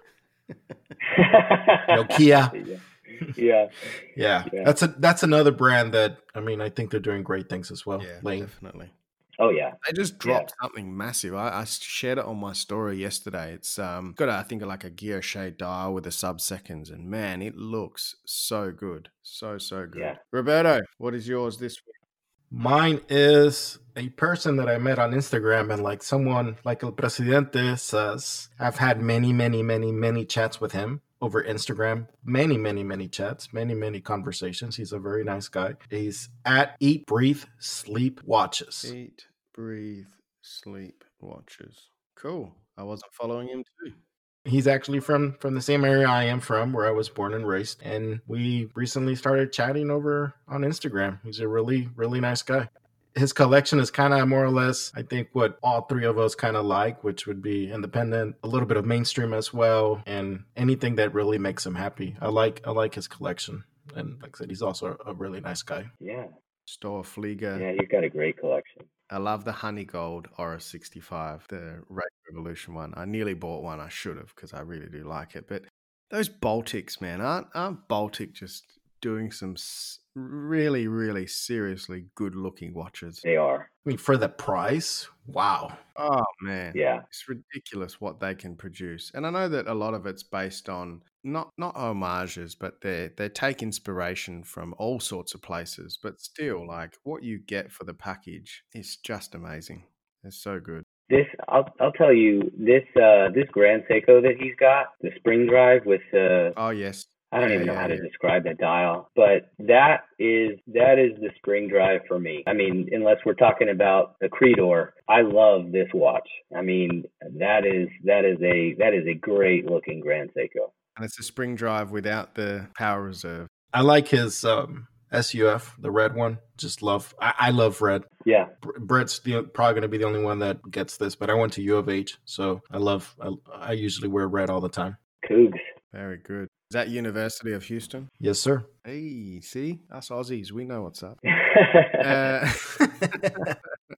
Nokia. Yeah. Yeah. yeah. Yeah. That's a that's another brand that, I mean, I think they're doing great things as well. Yeah, Lane. definitely. Oh yeah. They just dropped yeah. something massive. I, I shared it on my story yesterday. It's um got a, I think like a Guilloche dial with the sub seconds, and man, it looks so good, so so good. Yeah. Roberto, what is yours this week? Mine is a person that I met on Instagram, and like someone like El Presidente says, I've had many, many, many, many chats with him over Instagram. Many, many, many chats, many, many conversations. He's a very nice guy. He's at Eat, Breathe, Sleep Watches. Eat, Breathe, Sleep Watches. Cool. I wasn't following him too. He's actually from from the same area I am from, where I was born and raised. And we recently started chatting over on Instagram. He's a really, really nice guy. His collection is kind of more or less, I think, what all three of us kind of like, which would be independent, a little bit of mainstream as well, and anything that really makes him happy. I like I like his collection. And like I said, he's also a really nice guy. Yeah. Storflieger. Yeah, he's got a great collection. I love the Honey Gold Aura sixty-five, the Rate Revolution one. I nearly bought one. I should have because I really do like it. But those Baltics, man, aren't, aren't Baltic just doing some really, really seriously good-looking watches? They are. I mean, for the price, wow. Oh, man. Yeah. It's ridiculous what they can produce. And I know that a lot of it's based on not not homages, but they they take inspiration from all sorts of places. But still, like, what you get for the package is just amazing. It's so good. This, I'll I'll tell you, this uh, this Grand Seiko that he's got, the spring drive with the... Oh, yes. I don't Yeah, even know yeah, how to yeah. describe the dial, but that is that is the spring drive for me. I mean, unless we're talking about a Creedor, I love this watch. I mean, that is that is a that is a great looking Grand Seiko. And it's a spring drive without the power reserve. I like his um, S U F, the red one. Just love. I, I love red. Yeah, Brett's the, probably going to be the only one that gets this, but I went to U of H, so I love. I, I usually wear red all the time. Cougs. Very good. Is that University of Houston? Yes, sir. Hey, see? Us Aussies, we know what's up. uh, Uh,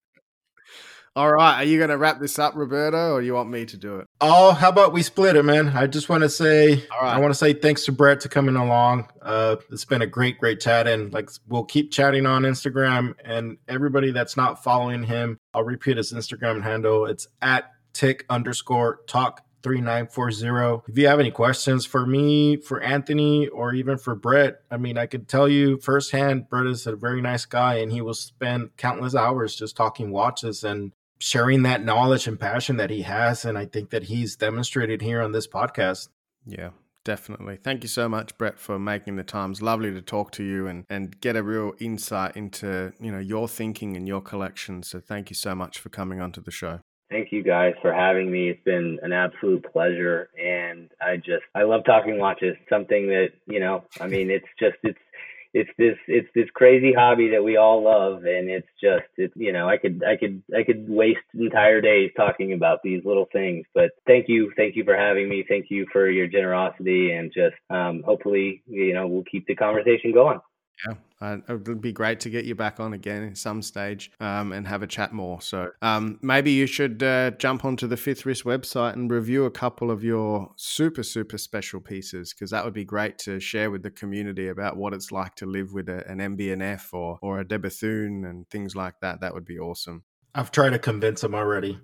all right. Are you going to wrap this up, Roberto, or you want me to do it? Oh, how about we split it, man? I just want to say, All right. I want to say thanks to Brett to coming along. Uh, it's been a great, great chat, and like we'll keep chatting on Instagram. And everybody that's not following him, I'll repeat his Instagram handle. It's at tick underscore talk three nine four zero. If you have any questions for me, for Anthony, or even for Brett, I mean, I could tell you firsthand, Brett is a very nice guy, and he will spend countless hours just talking watches and sharing that knowledge and passion that he has. And I think that he's demonstrated here on this podcast. Yeah, definitely. Thank you so much, Brett, for making the time. It's lovely to talk to you and, and get a real insight into, you know, your thinking and your collection. So thank you so much for coming onto the show. Thank you guys for having me. It's been an absolute pleasure. And I just, I love talking watches. Something that, you know, I mean, it's just, it's, it's this, it's this crazy hobby that we all love. And it's just, it, you know, I could, I could, I could waste entire days talking about these little things, but thank you. Thank you for having me. Thank you for your generosity, and just, um, hopefully, you know, we'll keep the conversation going. Yeah, uh, it would be great to get you back on again at some stage um, and have a chat more. So um, maybe you should uh, jump onto the Fifth Wrist website and review a couple of your super, super special pieces, because that would be great to share with the community about what it's like to live with a, an M B N F or, or a De Bethune and things like that. That would be awesome. I've tried to convince him already.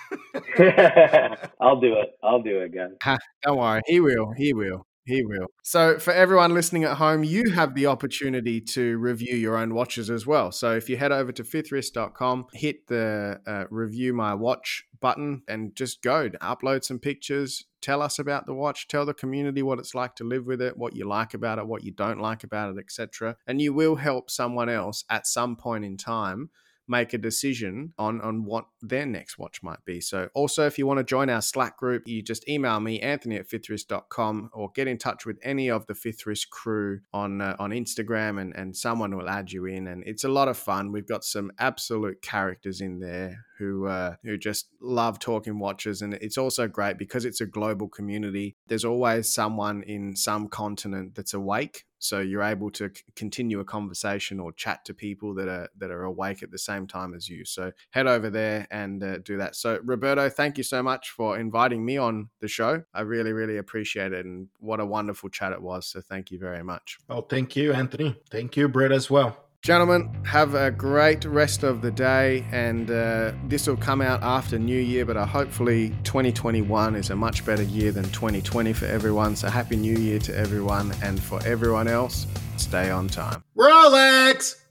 I'll do it. I'll do it, guys. Ha, don't worry. He will. He will. He will. So for everyone listening at home, you have the opportunity to review your own watches as well. So if you head over to fifth wrist dot com, hit the uh, review my watch button and just go to upload some pictures. Tell us about the watch. Tell the community what it's like to live with it, what you like about it, what you don't like about it, et cetera. And you will help someone else at some point in time make a decision on, on what their next watch might be. So also, if you want to join our Slack group, you just email me, Anthony at fifth wrist dot com, or get in touch with any of the Fifth Wrist crew on uh, on Instagram, and, and someone will add you in. And it's a lot of fun. We've got some absolute characters in there who uh, who just love talking watches. And it's also great because it's a global community. There's always someone in some continent that's awake. So you're able to c- continue a conversation or chat to people that are that are awake at the same time as you. So head over there and uh, do that. So Roberto, thank you so much for inviting me on the show. I really, really appreciate it. And what a wonderful chat it was. So thank you very much. Oh, thank you, Anthony. Thank you, Brett, as well. Gentlemen, have a great rest of the day, and uh, this will come out after New Year, but uh, hopefully twenty twenty-one is a much better year than twenty twenty for everyone. So Happy New Year to everyone, and for everyone else, stay on time. Rolex!